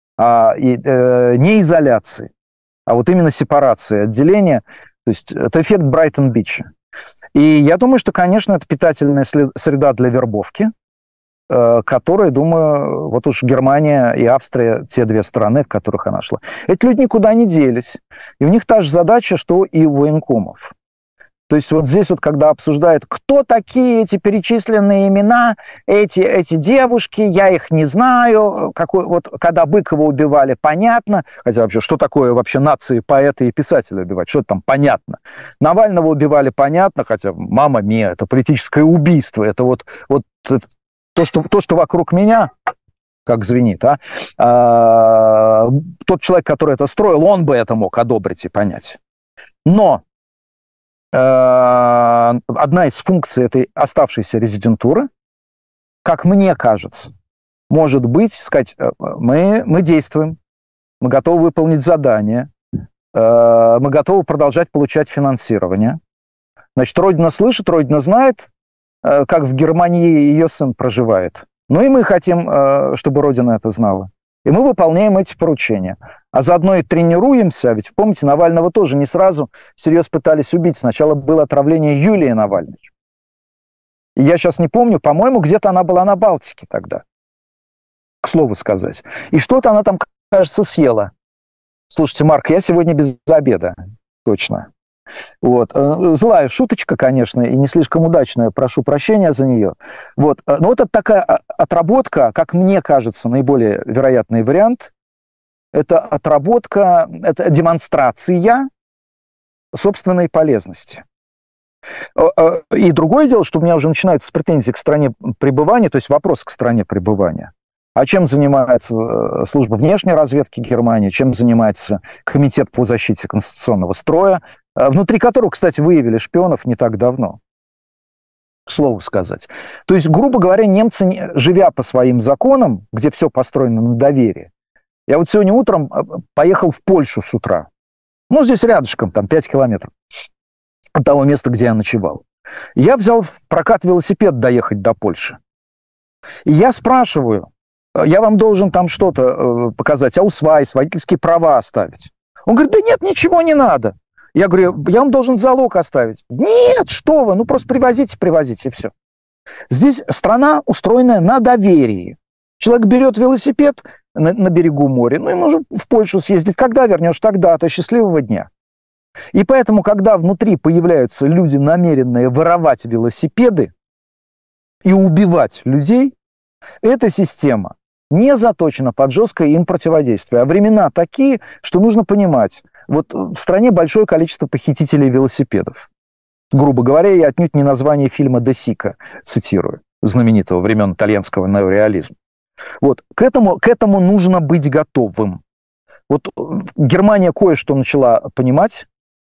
не изоляции, а вот именно сепарации, отделения. То есть это эффект Брайтон-Бича. И я думаю, что, конечно, это питательная среда для вербовки, которая, думаю, вот уж Германия и Австрия, те 2 страны, в которых она шла. Эти люди никуда не делись. И у них та же задача, что и у военкомов. То есть вот здесь вот, когда обсуждают, кто такие эти перечисленные имена, эти девушки, я их не знаю, вот когда Быкова убивали, понятно, хотя вообще, что такое вообще нации, поэты и писатели убивать, что там понятно. Навального убивали, понятно, хотя, мама мия, это политическое убийство, это вот то, что вокруг меня, как звенит, тот человек, который это строил, он бы это мог одобрить и понять. Но одна из функций этой оставшейся резидентуры, как мне кажется, может быть, сказать, мы действуем, мы готовы выполнить задание, мы готовы продолжать получать финансирование. Значит, Родина слышит, Родина знает, как в Германии ее сын проживает. Ну и мы хотим, чтобы Родина это знала. И мы выполняем эти поручения. А заодно и тренируемся. Ведь, помните, Навального тоже не сразу всерьез пытались убить. Сначала было отравление Юлии Навальной. И я сейчас не помню, по-моему, где-то она была на Балтике тогда. К слову сказать. И что-то она там, кажется, съела. Слушайте, Марк, я сегодня без обеда. Точно. Вот. Злая шуточка, конечно, и не слишком удачная, прошу прощения за нее. Вот. Но вот это такая отработка, как мне кажется, наиболее вероятный вариант, это отработка, это демонстрация собственной полезности. И другое дело, что у меня уже начинаются претензии к стране пребывания, то есть вопрос к стране пребывания. А чем занимается служба внешней разведки Германии, чем занимается Комитет по защите конституционного строя, внутри которого, кстати, выявили шпионов не так давно, к слову сказать. То есть, грубо говоря, немцы, живя по своим законам, где все построено на доверии, я вот сегодня утром поехал в Польшу с утра, ну, здесь рядышком, там 5 километров от того места, где я ночевал. Я взял в прокат велосипед доехать до Польши. И я спрашиваю, я вам должен там что-то показать, аусвайс, водительские права оставить. Он говорит, да нет, ничего не надо. Я говорю, я вам должен залог оставить. Нет, что вы, ну просто привозите, и все. Здесь страна, устроенная на доверии. Человек берет велосипед на берегу моря, ну и может в Польшу съездить. Когда вернешь, тогда-то, счастливого дня. И поэтому, когда внутри появляются люди, намеренные воровать велосипеды и убивать людей, эта система не заточена под жесткое им противодействие. А времена такие, что нужно понимать, вот в стране большое количество похитителей велосипедов. Грубо говоря, я отнюдь не название фильма «Де Сика» цитирую, знаменитого времен итальянского неореализма. Вот к этому нужно быть готовым. Вот Германия кое-что начала понимать,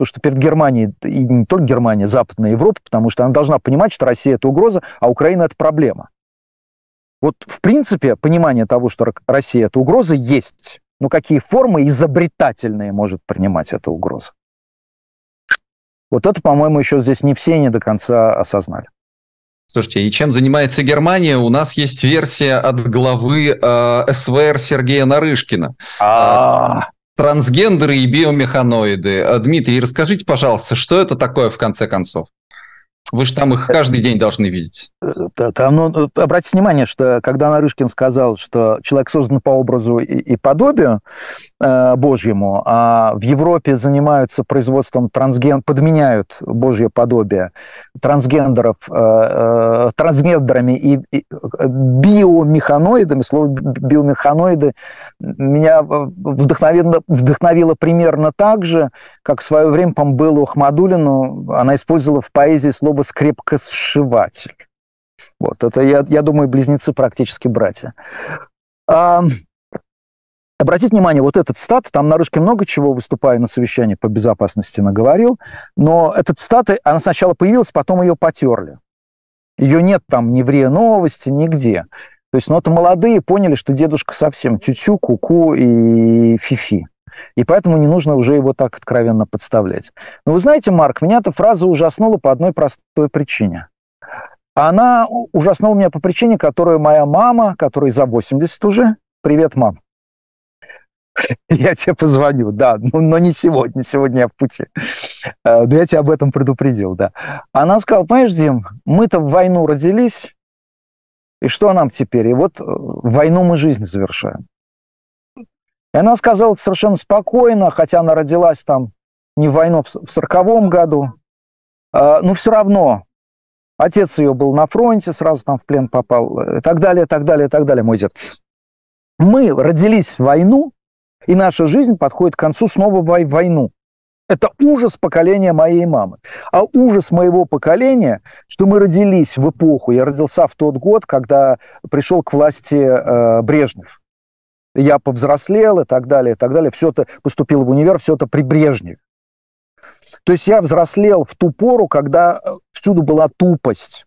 Потому что перед Германией, и не только Германия, Западная Европа, потому что она должна понимать, что Россия – это угроза, а Украина – это проблема. Вот, в принципе, понимание того, что Россия – это угроза, есть. Но какие формы изобретательные может принимать эта угроза? Вот это, по-моему, еще здесь не все не до конца осознали. Слушайте, и чем занимается Германия? У нас есть версия от главы СВР Сергея Нарышкина. Трансгендеры и биомеханоиды. Дмитрий, расскажите, пожалуйста, что это такое в конце концов? Вы же там их каждый день должны видеть. Обратите внимание, что когда Нарышкин сказал, что человек создан по образу и подобию Божьему, а в Европе занимаются производством подменяют Божье подобие трансгендерами и биомеханоидами. Слово биомеханоиды меня вдохновило примерно так же, как в свое время, по-моему, Беллу Ахмадуллину, она использовала в поэзии слово «скрепкосшиватель». Вот, это, я думаю, близнецы практически братья. Обратите внимание, вот этот стат, там Нарышкин много чего, выступая на совещании по безопасности, наговорил, но этот стат, она сначала появилась, потом ее потерли. Ее нет там ни в РИА Новости, нигде. То есть, это молодые поняли, что дедушка совсем тю-тю, ку-ку и фи-фи. И поэтому не нужно уже его так откровенно подставлять. Но вы знаете, Марк, меня эта фраза ужаснула по одной простой причине. Она ужаснула меня по причине, которую моя мама, которой за 80 уже... Привет, мам. Я тебе позвоню, да, но не сегодня. Сегодня я в пути. Но я тебя об этом предупредил, да. Она сказала, понимаешь, Дим, мы-то в войну родились, и что нам теперь? И вот в войну мы жизнь завершаем. И она сказала совершенно спокойно, хотя она родилась там не в войну, в 40-м году, но все равно отец ее был на фронте, сразу там в плен попал, и так далее, так далее, так далее, мой дед. Мы родились в войну, и наша жизнь подходит к концу снова в войну. Это ужас поколения моей мамы. А ужас моего поколения, что мы родились в эпоху, я родился в тот год, когда пришел к власти Брежнев. Я повзрослел и так далее, и так далее. Все это, поступил в универ, все это при Брежневе. То есть я взрослел в ту пору, когда всюду была тупость.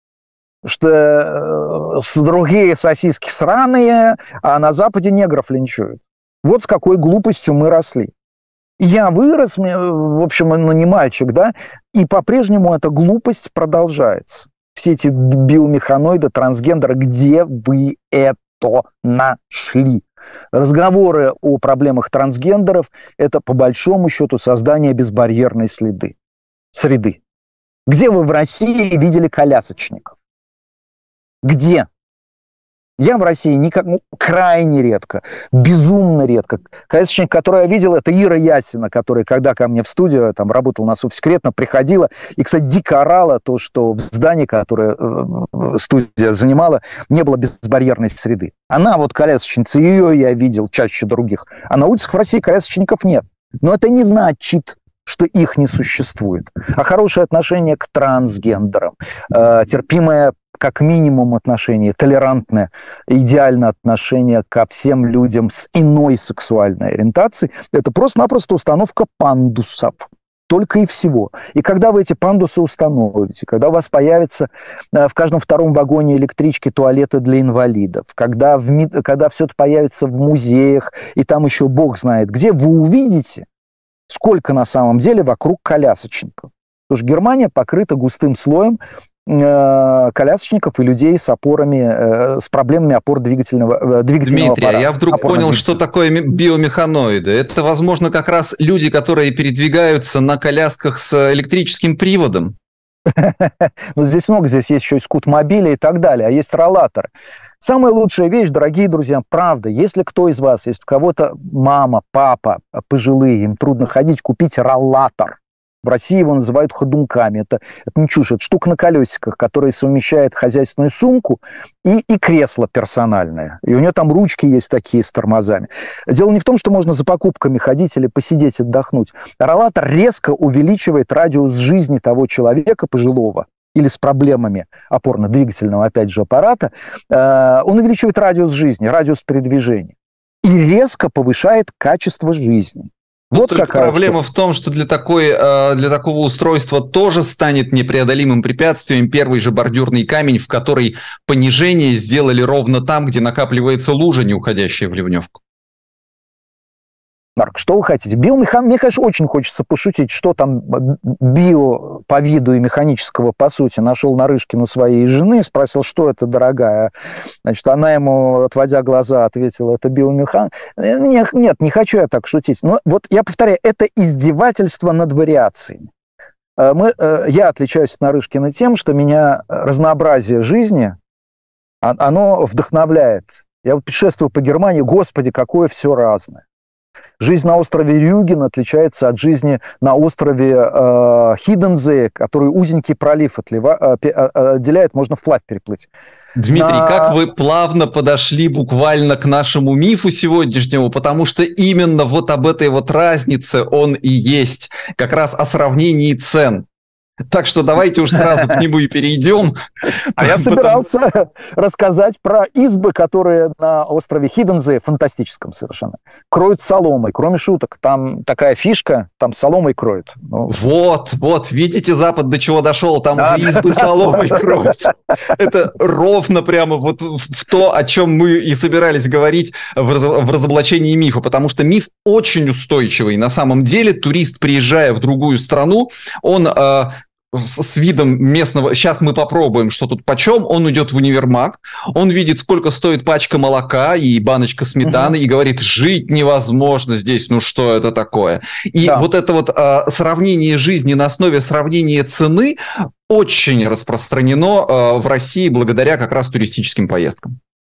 Что другие сосиски сраные, а на Западе негров линчуют. Вот с какой глупостью мы росли. Я вырос, в общем, не мальчик, да, и по-прежнему эта глупость продолжается. Все эти биомеханоиды, трансгендеры, где вы это нашли? Разговоры о проблемах трансгендеров – это, по большому счету, создание безбарьерной среды. Где вы в России видели колясочников? Где? Я в России крайне редко, безумно редко. Колясочник, который я видел, это Ира Ясина, которая, когда ко мне в студию, там, работала на «Совсекретно», приходила и, кстати, дико орала то, что в здании, которое студия занимала, не было безбарьерной среды. Она вот колясочница, ее я видел чаще других. А на улицах в России колясочников нет. Но это не значит, что их не существует. А хорошее отношение к трансгендерам, терпимое как минимум отношение, толерантное, идеальное отношение ко всем людям с иной сексуальной ориентацией, это просто-напросто установка пандусов. Только и всего. И когда вы эти пандусы установите, когда у вас появится в каждом втором вагоне электрички туалеты для инвалидов, когда все это появится в музеях, и там еще бог знает где, вы увидите, сколько на самом деле вокруг колясочников. Потому что Германия покрыта густым слоем колясочников и людей с опорами, с проблемами опор двигательного Дмитрий, аппарата. Я вдруг понял, что такое биомеханоиды. Это, возможно, как раз люди, которые передвигаются на колясках с электрическим приводом. Ну, здесь много, здесь есть еще и скут-мобили и так далее, а есть роллаторы. Самая лучшая вещь, дорогие друзья, правда, если кто из вас, есть у кого-то мама, папа, пожилые, им трудно ходить, купите роллатор. В России его называют ходунками. Это не чушь, это штука на колесиках, которая совмещает хозяйственную сумку и кресло персональное. И у нее там ручки есть такие с тормозами. Дело не в том, что можно за покупками ходить или посидеть, отдохнуть. Роллатор резко увеличивает радиус жизни того человека пожилого или с проблемами опорно-двигательного, опять же, аппарата. Он увеличивает радиус жизни, радиус передвижения. И резко повышает качество жизни. Вот только проблема в том, что для такого устройства тоже станет непреодолимым препятствием первый же бордюрный камень, в который понижение сделали ровно там, где накапливается лужа, не уходящая в ливневку. Марк, что вы хотите? Мне, конечно, очень хочется пошутить, что там био по виду и механического по сути нашел Нарышкин у своей жены, спросил, что это, дорогая. Значит, она ему, отводя глаза, ответила, это биомехан. Нет, не хочу я так шутить. Но вот я повторяю, это издевательство над вариациями. Я отличаюсь от Нарышкина тем, что меня разнообразие жизни, оно вдохновляет. Я вот путешествую по Германии, господи, какое все разное. Жизнь на острове Рюген отличается от жизни на острове Хиддензее, который узенький пролив отделяет, можно вплавь переплыть. Дмитрий, как вы плавно подошли буквально к нашему мифу сегодняшнему, потому что именно вот об этой вот разнице он и есть, как раз о сравнении цен. Так что давайте уж сразу к нему и перейдем. А я собирался рассказать про избы, которые на острове Хиддензее, фантастическом совершенно, кроют соломой. Кроме шуток, там такая фишка, там соломой кроют. Вот, видите, Запад до чего дошел, там уже избы соломой кроют. Это ровно прямо вот в то, о чем мы и собирались говорить в разоблачении мифа, потому что миф очень устойчивый. На самом деле турист, приезжая в другую страну, он... с видом местного, сейчас мы попробуем, что тут почем, он идет в универмаг, он видит, сколько стоит пачка молока и баночка сметаны, и говорит, жить невозможно здесь, ну что это такое? И вот это вот сравнение жизни на основе сравнения цены очень распространено в России благодаря как раз туристическим поездкам.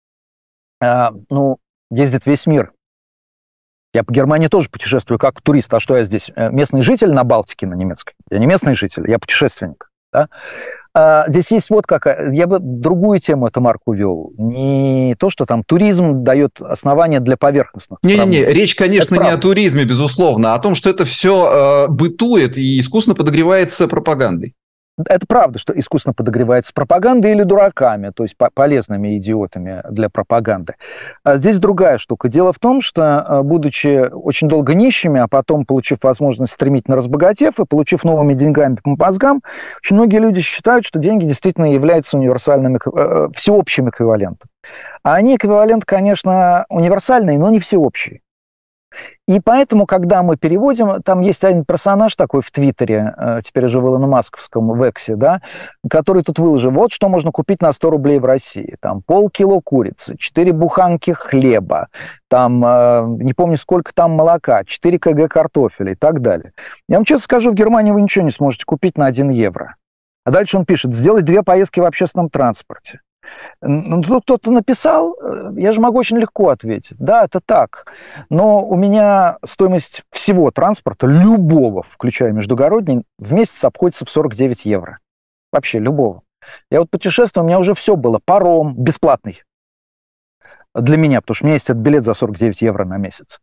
Ездит весь мир. Я по Германии тоже путешествую как турист. А что я здесь? Местный житель на Балтике, на немецкой. Я не местный житель, я путешественник. Да? Здесь есть вот какая... Я бы другую тему это, Марк, увел. Не то, что там туризм дает основания для поверхностных сравнений. Не-не-не, речь, конечно, не о туризме, безусловно, а о том, что это все бытует и искусственно подогревается пропагандой. Это правда, что искусственно подогревается пропагандой или дураками, то есть полезными идиотами для пропаганды. А здесь другая штука. Дело в том, что, будучи очень долго нищими, а потом получив возможность стремительно разбогатев и получив новыми деньгами по мозгам, очень многие люди считают, что деньги действительно являются универсальным, всеобщим эквивалентом. А они эквивалент, конечно, универсальный, но не всеобщий. И поэтому, когда мы переводим, там есть один персонаж такой в Твиттере, теперь уже в Илон-Масковском Вексе, да, который тут выложил, вот что можно купить на 100 рублей в России. Там полкило курицы, 4 буханки хлеба, там, не помню, сколько там молока, 4 кг картофеля и так далее. Я вам честно скажу, в Германии вы ничего не сможете купить на 1 евро. А дальше он пишет, сделать 2 поездки в общественном транспорте. Тут кто-то написал, я же могу очень легко ответить. Да, это так. Но у меня стоимость всего транспорта, любого, включая междугородний, в месяц обходится в 49 евро. Вообще любого. Я вот путешествую, у меня уже все было. Паром бесплатный для меня, потому что у меня есть этот билет за 49 евро на месяц.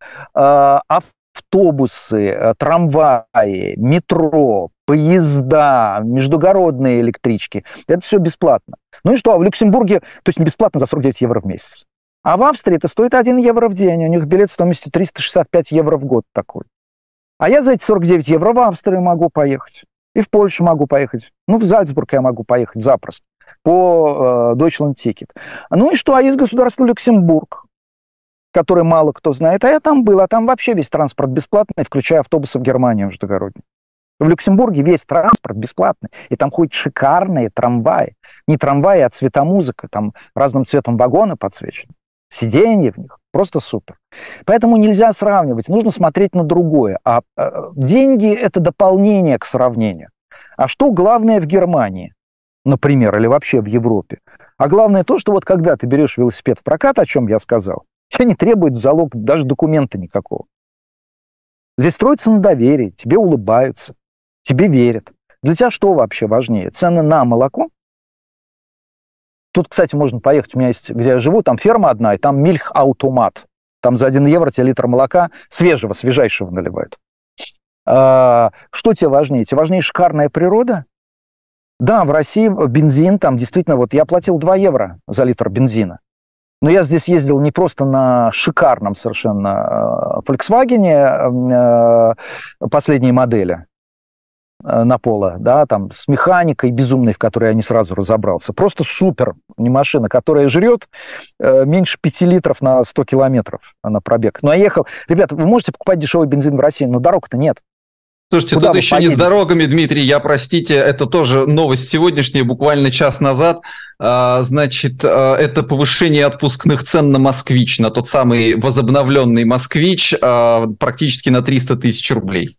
Автобусы, трамваи, метро, поезда, междугородные электрички. Это все бесплатно. Ну и что, а в Люксембурге, то есть не бесплатно за 49 евро в месяц. А в Австрии это стоит 1 евро в день. У них билет стоимостью 365 евро в год такой. А я за эти 49 евро в Австрию могу поехать. И в Польшу могу поехать. Ну, в Зальцбург я могу поехать запросто. По Deutschland Ticket. Ну и что, а есть государство Люксембург, которое мало кто знает. А я там был, а там вообще весь транспорт бесплатный, включая автобусы в Германии междугородние. В Люксембурге весь транспорт бесплатный, и там ходят шикарные трамваи. Не трамваи, а цветомузыка, там разным цветом вагоны подсвечены. Сиденья в них, просто супер. Поэтому нельзя сравнивать, нужно смотреть на другое. Деньги – это дополнение к сравнению. А что главное в Германии, например, или вообще в Европе? А главное то, что вот когда ты берешь велосипед в прокат, о чем я сказал, тебе не требует в залог даже документа никакого. Здесь строится на доверии, тебе улыбаются. Тебе верят. Для тебя что вообще важнее? Цены на молоко? Тут, кстати, можно поехать. У меня есть, где я живу, там ферма одна, и там мильхаутомат. Там за 1 евро тебе литр молока свежайшего наливают. Что тебе важнее? Тебе важнее шикарная природа? Да, в России бензин, там действительно, вот я платил 2 евро за литр бензина. Но я здесь ездил не просто на шикарном совершенно Volkswagen последней модели на Поло, да, там с механикой безумной, в которой я не сразу разобрался. Просто супер не машина, которая жрет меньше 5 литров на 100 километров на пробег. Но я ехал... Ребята, вы можете покупать дешевый бензин в России, но дорог-то нет. Слушайте, Куда тут вы еще поедете? не с дорогами, Дмитрий, простите, это тоже новость сегодняшняя, буквально час назад. Значит, это повышение отпускных цен на «Москвич», на тот самый возобновленный «Москвич», практически на 300 тысяч рублей.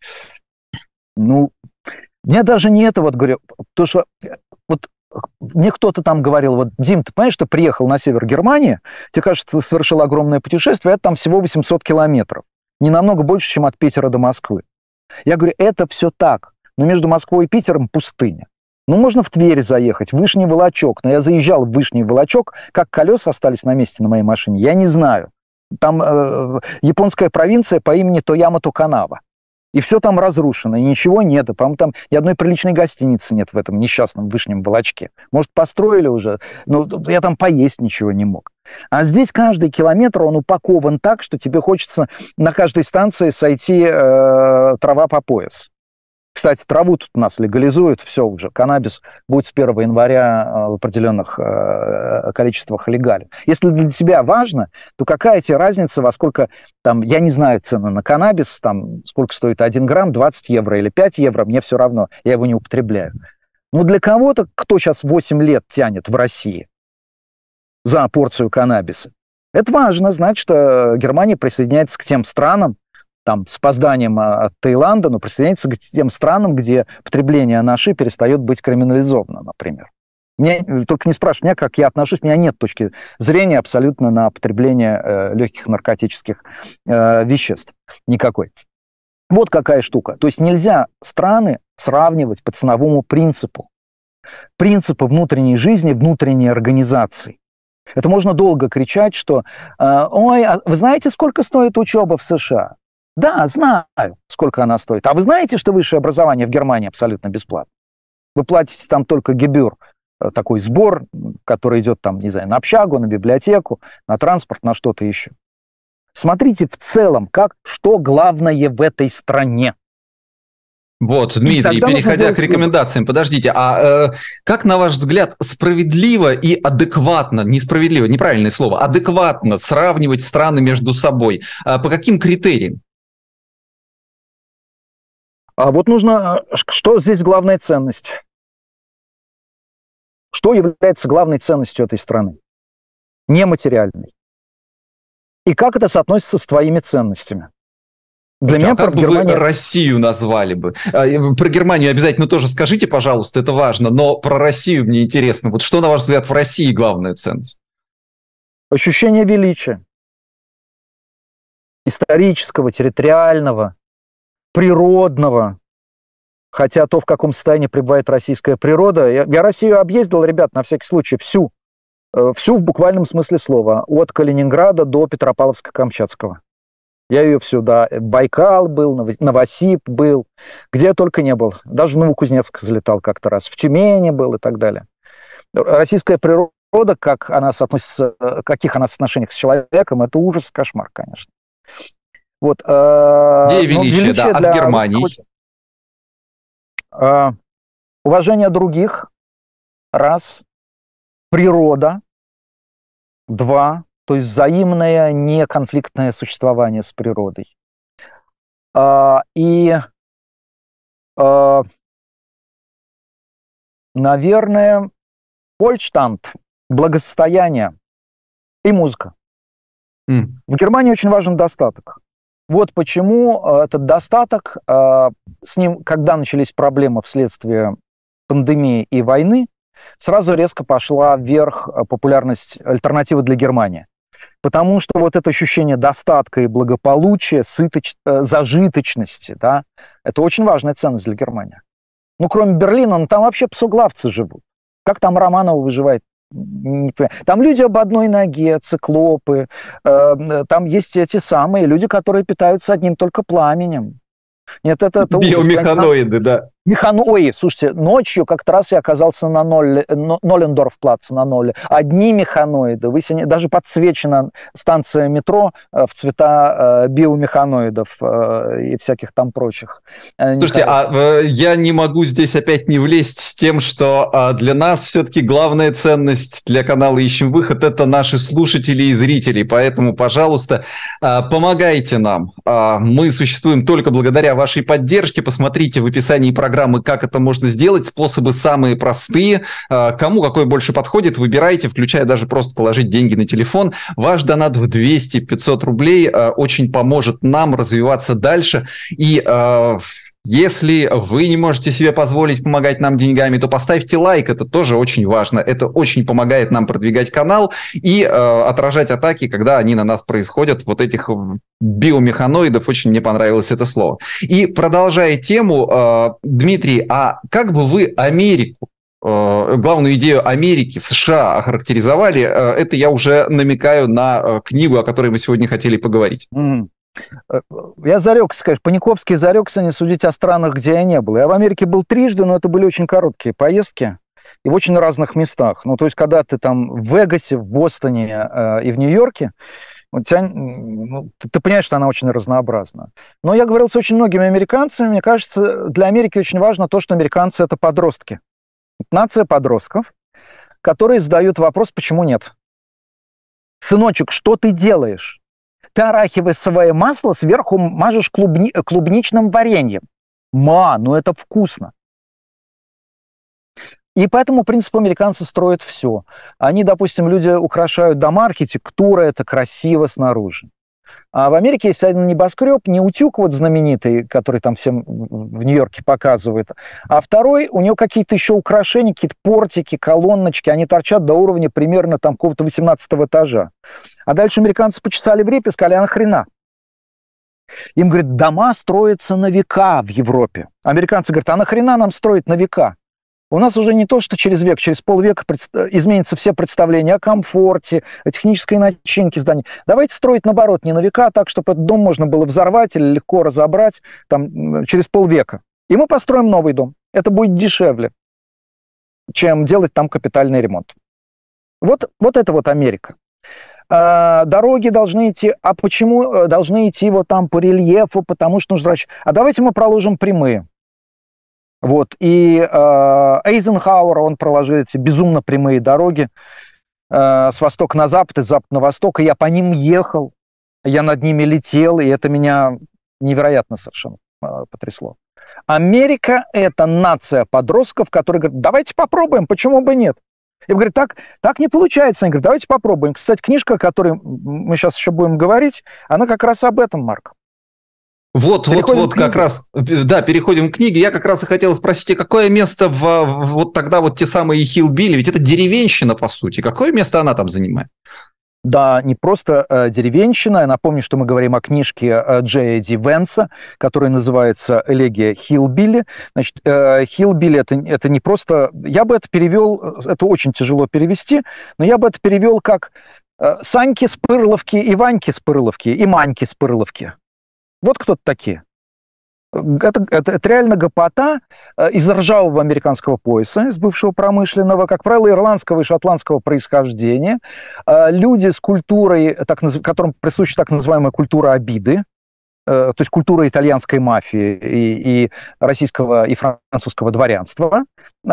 Ну, мне даже не это вот говорю, потому что вот мне кто-то там говорил, вот, Дим, ты понимаешь, что приехал на север Германии, тебе кажется, ты совершил огромное путешествие, это там всего 800 километров, не намного больше, чем от Питера до Москвы. Я говорю, это все так, но между Москвой и Питером пустыня. Ну, можно в Тверь заехать, в Вышний Волочок, но я заезжал в Вышний Волочок, как колеса остались на месте на моей машине, я не знаю. Там японская провинция по имени Тояма-Токанава. И все там разрушено, и ничего нет. И, по-моему, там ни одной приличной гостиницы нет в этом несчастном Вышнем Волочке. Может, построили уже, но я там поесть ничего не мог. А здесь каждый километр, он упакован так, что тебе хочется на каждой станции сойти трава по пояс. Кстати, траву тут у нас легализуют, все уже, каннабис будет с 1 января в определенных количествах легален. Если для тебя важно, то какая тебе разница, во сколько, там, я не знаю цены на каннабис, там, сколько стоит 1 грамм, 20 евро или 5 евро, мне все равно, я его не употребляю. Но для кого-то, кто сейчас 8 лет тянет в России за порцию каннабиса, это важно знать, что Германия присоединяется к тем странам, там, с опозданием от Таиланда, но присоединяется к тем странам, где потребление анаши перестает быть криминализовано, например. Только не спрашивай меня, как я отношусь, у меня нет точки зрения абсолютно на потребление легких наркотических веществ. Никакой. Вот какая штука. То есть нельзя страны сравнивать по ценовому принципу. Принципы внутренней жизни, внутренней организации. Это можно долго кричать, что «Ой, а вы знаете, сколько стоит учеба в США?» Да, знаю, сколько она стоит. А вы знаете, что высшее образование в Германии абсолютно бесплатно? Вы платите там только гебюр, такой сбор, который идет там, не знаю, на общагу, на библиотеку, на транспорт, на что-то еще. Смотрите в целом, что главное в этой стране. Вот, Дмитрий, переходя к рекомендациям, подождите, как, на ваш взгляд, справедливо и адекватно, несправедливо, неправильное слово, адекватно сравнивать страны между собой? По каким критериям? А вот нужно, что здесь главная ценность? Что является главной ценностью этой страны? Нематериальной. И как это соотносится с твоими ценностями? Для меня как бы Германия... вы Россию назвали бы? Про Германию обязательно тоже скажите, пожалуйста, это важно, но про Россию мне интересно. Вот что, на ваш взгляд, в России главная ценность? Ощущение величия. Исторического, территориального, природного. Хотя то, в каком состоянии пребывает российская природа. Я Россию объездил, ребят, на всякий случай, всю. Всю в буквальном смысле слова. От Калининграда до Петропавловска-Камчатского. Я ее всю, да. Байкал был, Новосиб был. Где я только не был. Даже в Новокузнецк залетал как-то раз. В Тюмени был и так далее. Российская природа, как она соотносится, каких она отношениях с человеком, это ужас, кошмар, конечно. Вот, где величие, да, а с Германией? Уважение других, раз. Природа, два. То есть взаимное неконфликтное существование с природой. Наверное, Wohlstand, благосостояние и музыка. В Германии очень важен достаток. Вот почему этот достаток, с ним, когда начались проблемы вследствие пандемии и войны, сразу резко пошла вверх популярность альтернативы для Германии. Потому что вот это ощущение достатка и благополучия, зажиточности, да, это очень важная ценность для Германии. Ну, кроме Берлина, ну, там вообще псоглавцы живут. Как там Романова выживает? Не понимаю. Там люди об одной ноге, циклопы, там есть эти самые люди, которые питаются одним только пламенем. Нет, это биомеханоиды, да. Ой, слушайте, ночью как-то раз я оказался на Ноллендорф-плац, на ноле. Одни механоиды. Даже подсвечена станция метро в цвета биомеханоидов и всяких там прочих. Слушайте, я не могу здесь опять не влезть с тем, что для нас все-таки главная ценность для канала «Ищем выход» — это наши слушатели и зрители. Поэтому, пожалуйста, помогайте нам. Мы существуем только благодаря вашей поддержке. Посмотрите в описании программы, как это можно сделать. Способы самые простые. Кому какой больше подходит, выбирайте, включая даже просто положить деньги на телефон. Ваш донат в 200-500 рублей очень поможет нам развиваться дальше. И если вы не можете себе позволить помогать нам деньгами, то поставьте лайк, это тоже очень важно. Это очень помогает нам продвигать канал и отражать атаки, когда они на нас происходят, вот этих биомеханоидов. Очень мне понравилось это слово. И продолжая тему, Дмитрий, а как бы вы Америку, главную идею Америки, США охарактеризовали? Это я уже намекаю на книгу, о которой мы сегодня хотели поговорить. Я зарекся, конечно, Паниковский зарекся не судить о странах, где я не был. Я в Америке был трижды, но это были очень короткие поездки и в очень разных местах. Ну, то есть, когда ты там в Вегасе, в Бостоне и в Нью-Йорке, ты понимаешь, что она очень разнообразна. Но я говорил с очень многими американцами. Мне кажется, для Америки очень важно то, что американцы – это подростки. Нация подростков, которые задают вопрос, почему нет. Сыночек, что ты делаешь? Ты арахисовое масло сверху мажешь клубничным вареньем. Ну это вкусно. И по этому принципу американцы строят все. Они, допустим, люди украшают дома, архитектура, это красиво снаружи. А в Америке есть один небоскреб, не утюг вот знаменитый, который там всем в Нью-Йорке показывают, а второй, у него какие-то еще украшения, какие-то портики, колонночки, они торчат до уровня примерно там какого-то 18 этажа. А дальше американцы почесали в репе и сказали, а нахрена? Им, говорят, дома строятся на века в Европе. Американцы говорят, а нахрена нам строить на века? У нас уже не то, что через век, через полвека изменятся все представления о комфорте, о технической начинке зданий. Давайте строить, наоборот, не на века, а так, чтобы этот дом можно было взорвать или легко разобрать там, через полвека. И мы построим новый дом. Это будет дешевле, чем делать там капитальный ремонт. Вот это вот Америка. Дороги должны идти. А почему должны идти вот там по рельефу? Потому что нужно... А давайте мы проложим прямые. Вот, и Эйзенхауэр, он проложил эти безумно прямые дороги с востока на запад и с запада на восток, и я по ним ехал, я над ними летел, и это меня невероятно совершенно потрясло. Америка – это нация подростков, которые говорят, давайте попробуем, почему бы нет? Я говорю, так не получается. Они говорят, давайте попробуем. Кстати, книжка, о которой мы сейчас еще будем говорить, она как раз об этом, Марк. Вот, как раз, да, переходим к книге. Я как раз и хотел спросить, а какое место вот тогда вот те самые хиллбилли, ведь это деревенщина, по сути. Какое место она там занимает? Да, не просто деревенщина. Я напомню, что мы говорим о книжке Джея Ди Венса, которая называется «Элегия Хиллбилли». Значит, хиллбилли это не просто... Я бы это перевел, это очень тяжело перевести, но я бы это перевел как Саньки с Пырловки, и Ваньки с Пырловки, и Маньки с Пырловки. Вот кто-то такие. Это реально гопота из ржавого американского пояса, из бывшего промышленного, как правило, ирландского и шотландского происхождения. Люди с культурой, которым присуща так называемая культура обиды, то есть культура итальянской мафии и российского и французского дворянства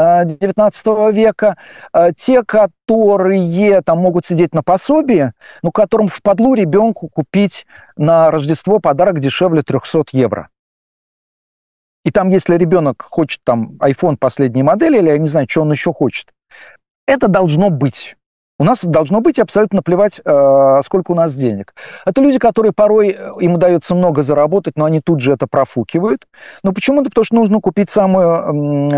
XIX века. Те, которые там могут сидеть на пособии, но которым впадлу ребенку купить на Рождество подарок дешевле 300 евро. И там, если ребенок хочет там iPhone последней модели, или я не знаю, что он еще хочет, это должно быть. У нас должно быть абсолютно наплевать, сколько у нас денег. Это люди, которые порой, им удается много заработать, но они тут же это профукивают. Но почему-то, потому что нужно купить самую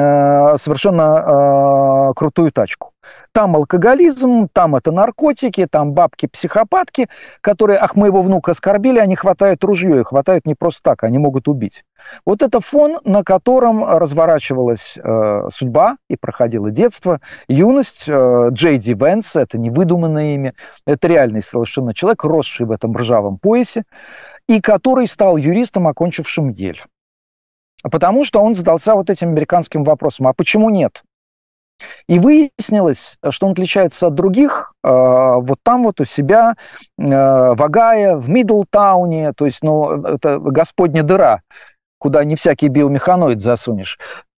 совершенно крутую тачку. Там алкоголизм, там это наркотики, там бабки-психопатки, которые, моего внука оскорбили, они хватают ружье, и хватают не просто так, они могут убить. Вот это фон, на котором разворачивалась судьба и проходило детство, юность. Джей Ди Венс, это не выдуманное имя, это реальный совершенно человек, росший в этом ржавом поясе, и который стал юристом, окончившим Ель. Потому что он задался вот этим американским вопросом, а почему нет? И выяснилось, что он отличается от других вот там вот у себя, в Огайо, в Мидлтауне, то есть, это господня дыра, куда не всякий биомеханоид засунешь.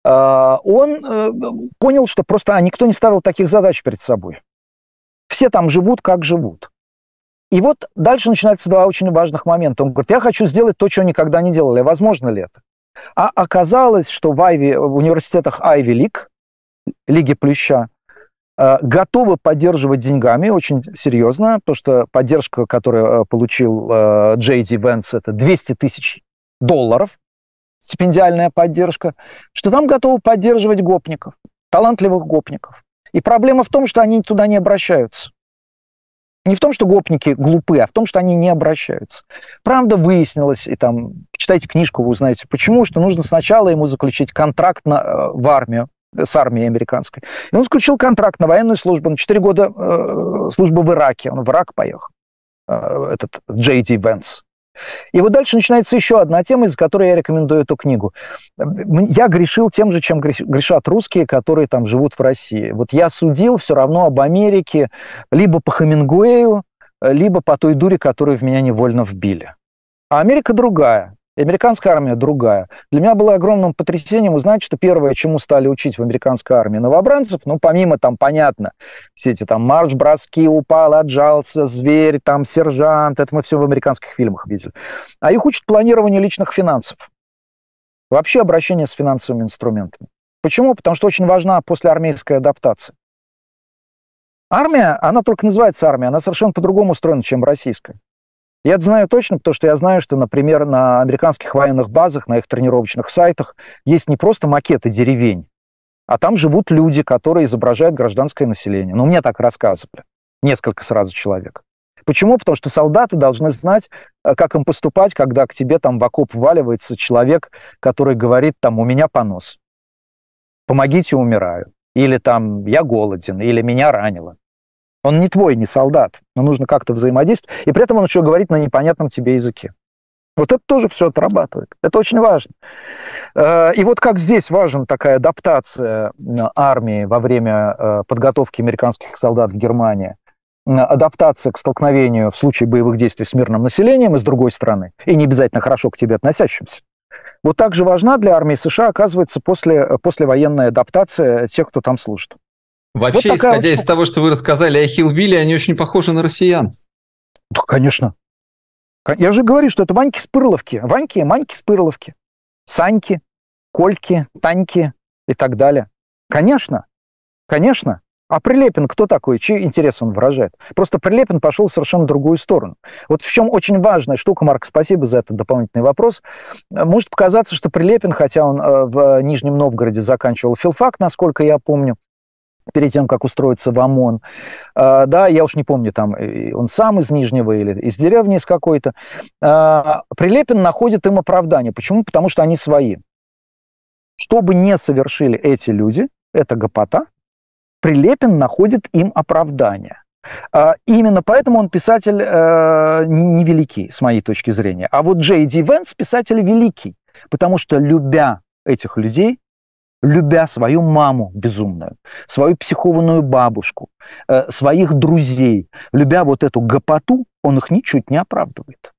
Он понял, что просто никто не ставил таких задач перед собой. Все там живут, как живут. И вот дальше начинаются два очень важных момента. Он говорит, я хочу сделать то, чего никогда не делали. Возможно ли это? А оказалось, что в университетах Ivy League, Лиги Плюща, готовы поддерживать деньгами очень серьезно, потому что поддержка, которую получил Джей Ди Венс, это $200 тысяч, стипендиальная поддержка, что там готовы поддерживать гопников, талантливых гопников. И проблема в том, что они туда не обращаются. Не в том, что гопники глупы, а в том, что они не обращаются. Правда, выяснилось, и там, почитайте книжку, вы узнаете, почему, что нужно сначала ему заключить контракт в армию, с армией американской. И он заключил контракт на военную службу, на 4 года службы в Ираке. Он в Ирак поехал, этот Джей Ди Венс. И вот дальше начинается еще одна тема, из-за которой я рекомендую эту книгу. Я грешил тем же, чем грешат русские, которые там живут в России. Вот я судил все равно об Америке либо по Хемингуэю, либо по той дуре, которую в меня невольно вбили. А Америка другая. Американская армия другая. Для меня было огромным потрясением узнать, что первое, чему стали учить в американской армии новобранцев, помимо там, понятно, все эти там марш-броски, упал, отжался, зверь, там, сержант, это мы все в американских фильмах видели. А их учат планированию личных финансов. Вообще обращение с финансовыми инструментами. Почему? Потому что очень важна послеармейская адаптация. Армия, она только называется армия, она совершенно по-другому устроена, чем российская. Я это знаю точно, потому что я знаю, что, например, на американских военных базах, на их тренировочных сайтах есть не просто макеты деревень, а там живут люди, которые изображают гражданское население. Мне так рассказывали. Несколько сразу человек. Почему? Потому что солдаты должны знать, как им поступать, когда к тебе там в окоп вваливается человек, который говорит там «у меня понос, помогите, умираю», или там «я голоден», или «меня ранило». Он не твой, не солдат, но нужно как-то взаимодействовать, и при этом он еще говорит на непонятном тебе языке. Вот это тоже все отрабатывает. Это очень важно. И вот как здесь важна такая адаптация армии во время подготовки американских солдат в Германии, адаптация к столкновению в случае боевых действий с мирным населением и с другой стороны, и не обязательно хорошо к тебе относящимся. Вот так же важна для армии США, оказывается, послевоенная адаптация тех, кто там служит. Вообще, вот исходя из того, что вы рассказали о Хиллбилли, они очень похожи на россиян. Да, конечно. Я же говорю, что это Ваньки с Пырловки. Ваньки и Маньки с Пырловки. Саньки, Кольки, Таньки и так далее. Конечно. Конечно. А Прилепин кто такой? Чей интерес он выражает? Просто Прилепин пошел в совершенно другую сторону. Вот в чем очень важная штука, Марк, спасибо за этот дополнительный вопрос. Может показаться, что Прилепин, хотя он в Нижнем Новгороде заканчивал филфак, насколько я помню, перед тем, как устроиться в ОМОН. Да, я уж не помню, там он сам из Нижнего или из деревни из какой-то. Прилепин находит им оправдание. Почему? Потому что они свои. Что бы ни совершили эти люди, это гопота, Прилепин находит им оправдание. Именно поэтому он писатель невеликий, с моей точки зрения. А вот Джей Ди Венс писатель великий, потому что, любя этих людей, любя свою маму безумную, свою психованную бабушку, своих друзей, любя вот эту гопоту, он их ничуть не оправдывает.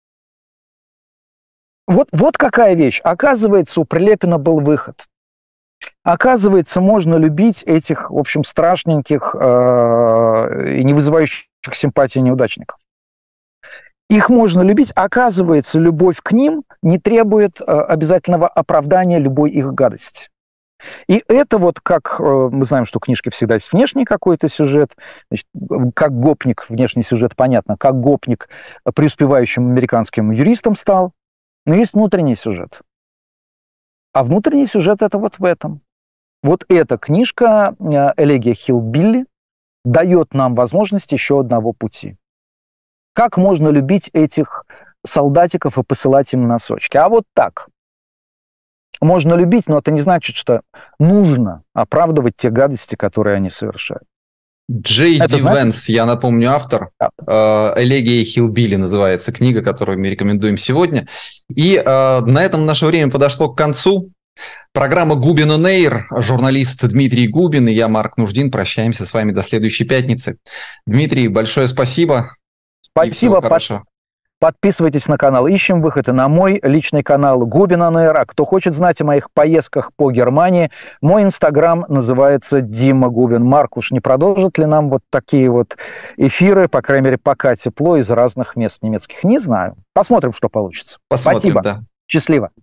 Вот какая вещь. Оказывается, у Прилепина был выход. Оказывается, можно любить этих, в общем, страшненьких и не вызывающих симпатии неудачников. Их можно любить. Оказывается, любовь к ним не требует обязательного оправдания любой их гадости. И это вот как, мы знаем, что в книжке всегда есть внешний какой-то сюжет, значит, как гопник, внешний сюжет понятно, как гопник преуспевающим американским юристом стал, но есть внутренний сюжет. А внутренний сюжет это вот в этом. Вот эта книжка «Элегия Хиллбилли» дает нам возможность еще одного пути. Как можно любить этих солдатиков и посылать им носочки? А вот так. Можно любить, но это не значит, что нужно оправдывать те гадости, которые они совершают. Джей Ди Венс, я напомню, автор. «Элегия Хиллбилли» называется книга, которую мы рекомендуем сегодня. И на этом наше время подошло к концу. Программа «Губин on Air», журналист Дмитрий Губин и я, Марк Нуждин, прощаемся с вами до следующей пятницы. Дмитрий, большое спасибо. Спасибо. Подписывайтесь на канал «Ищем выход» и на мой личный канал «Губин on Air». А кто хочет знать о моих поездках по Германии, мой инстаграм называется Дима Губин. Марк, уж не продолжит ли нам вот такие вот эфиры, по крайней мере, пока тепло, из разных мест немецких? Не знаю. Посмотрим, что получится. Посмотрим, спасибо. Да. Счастливо.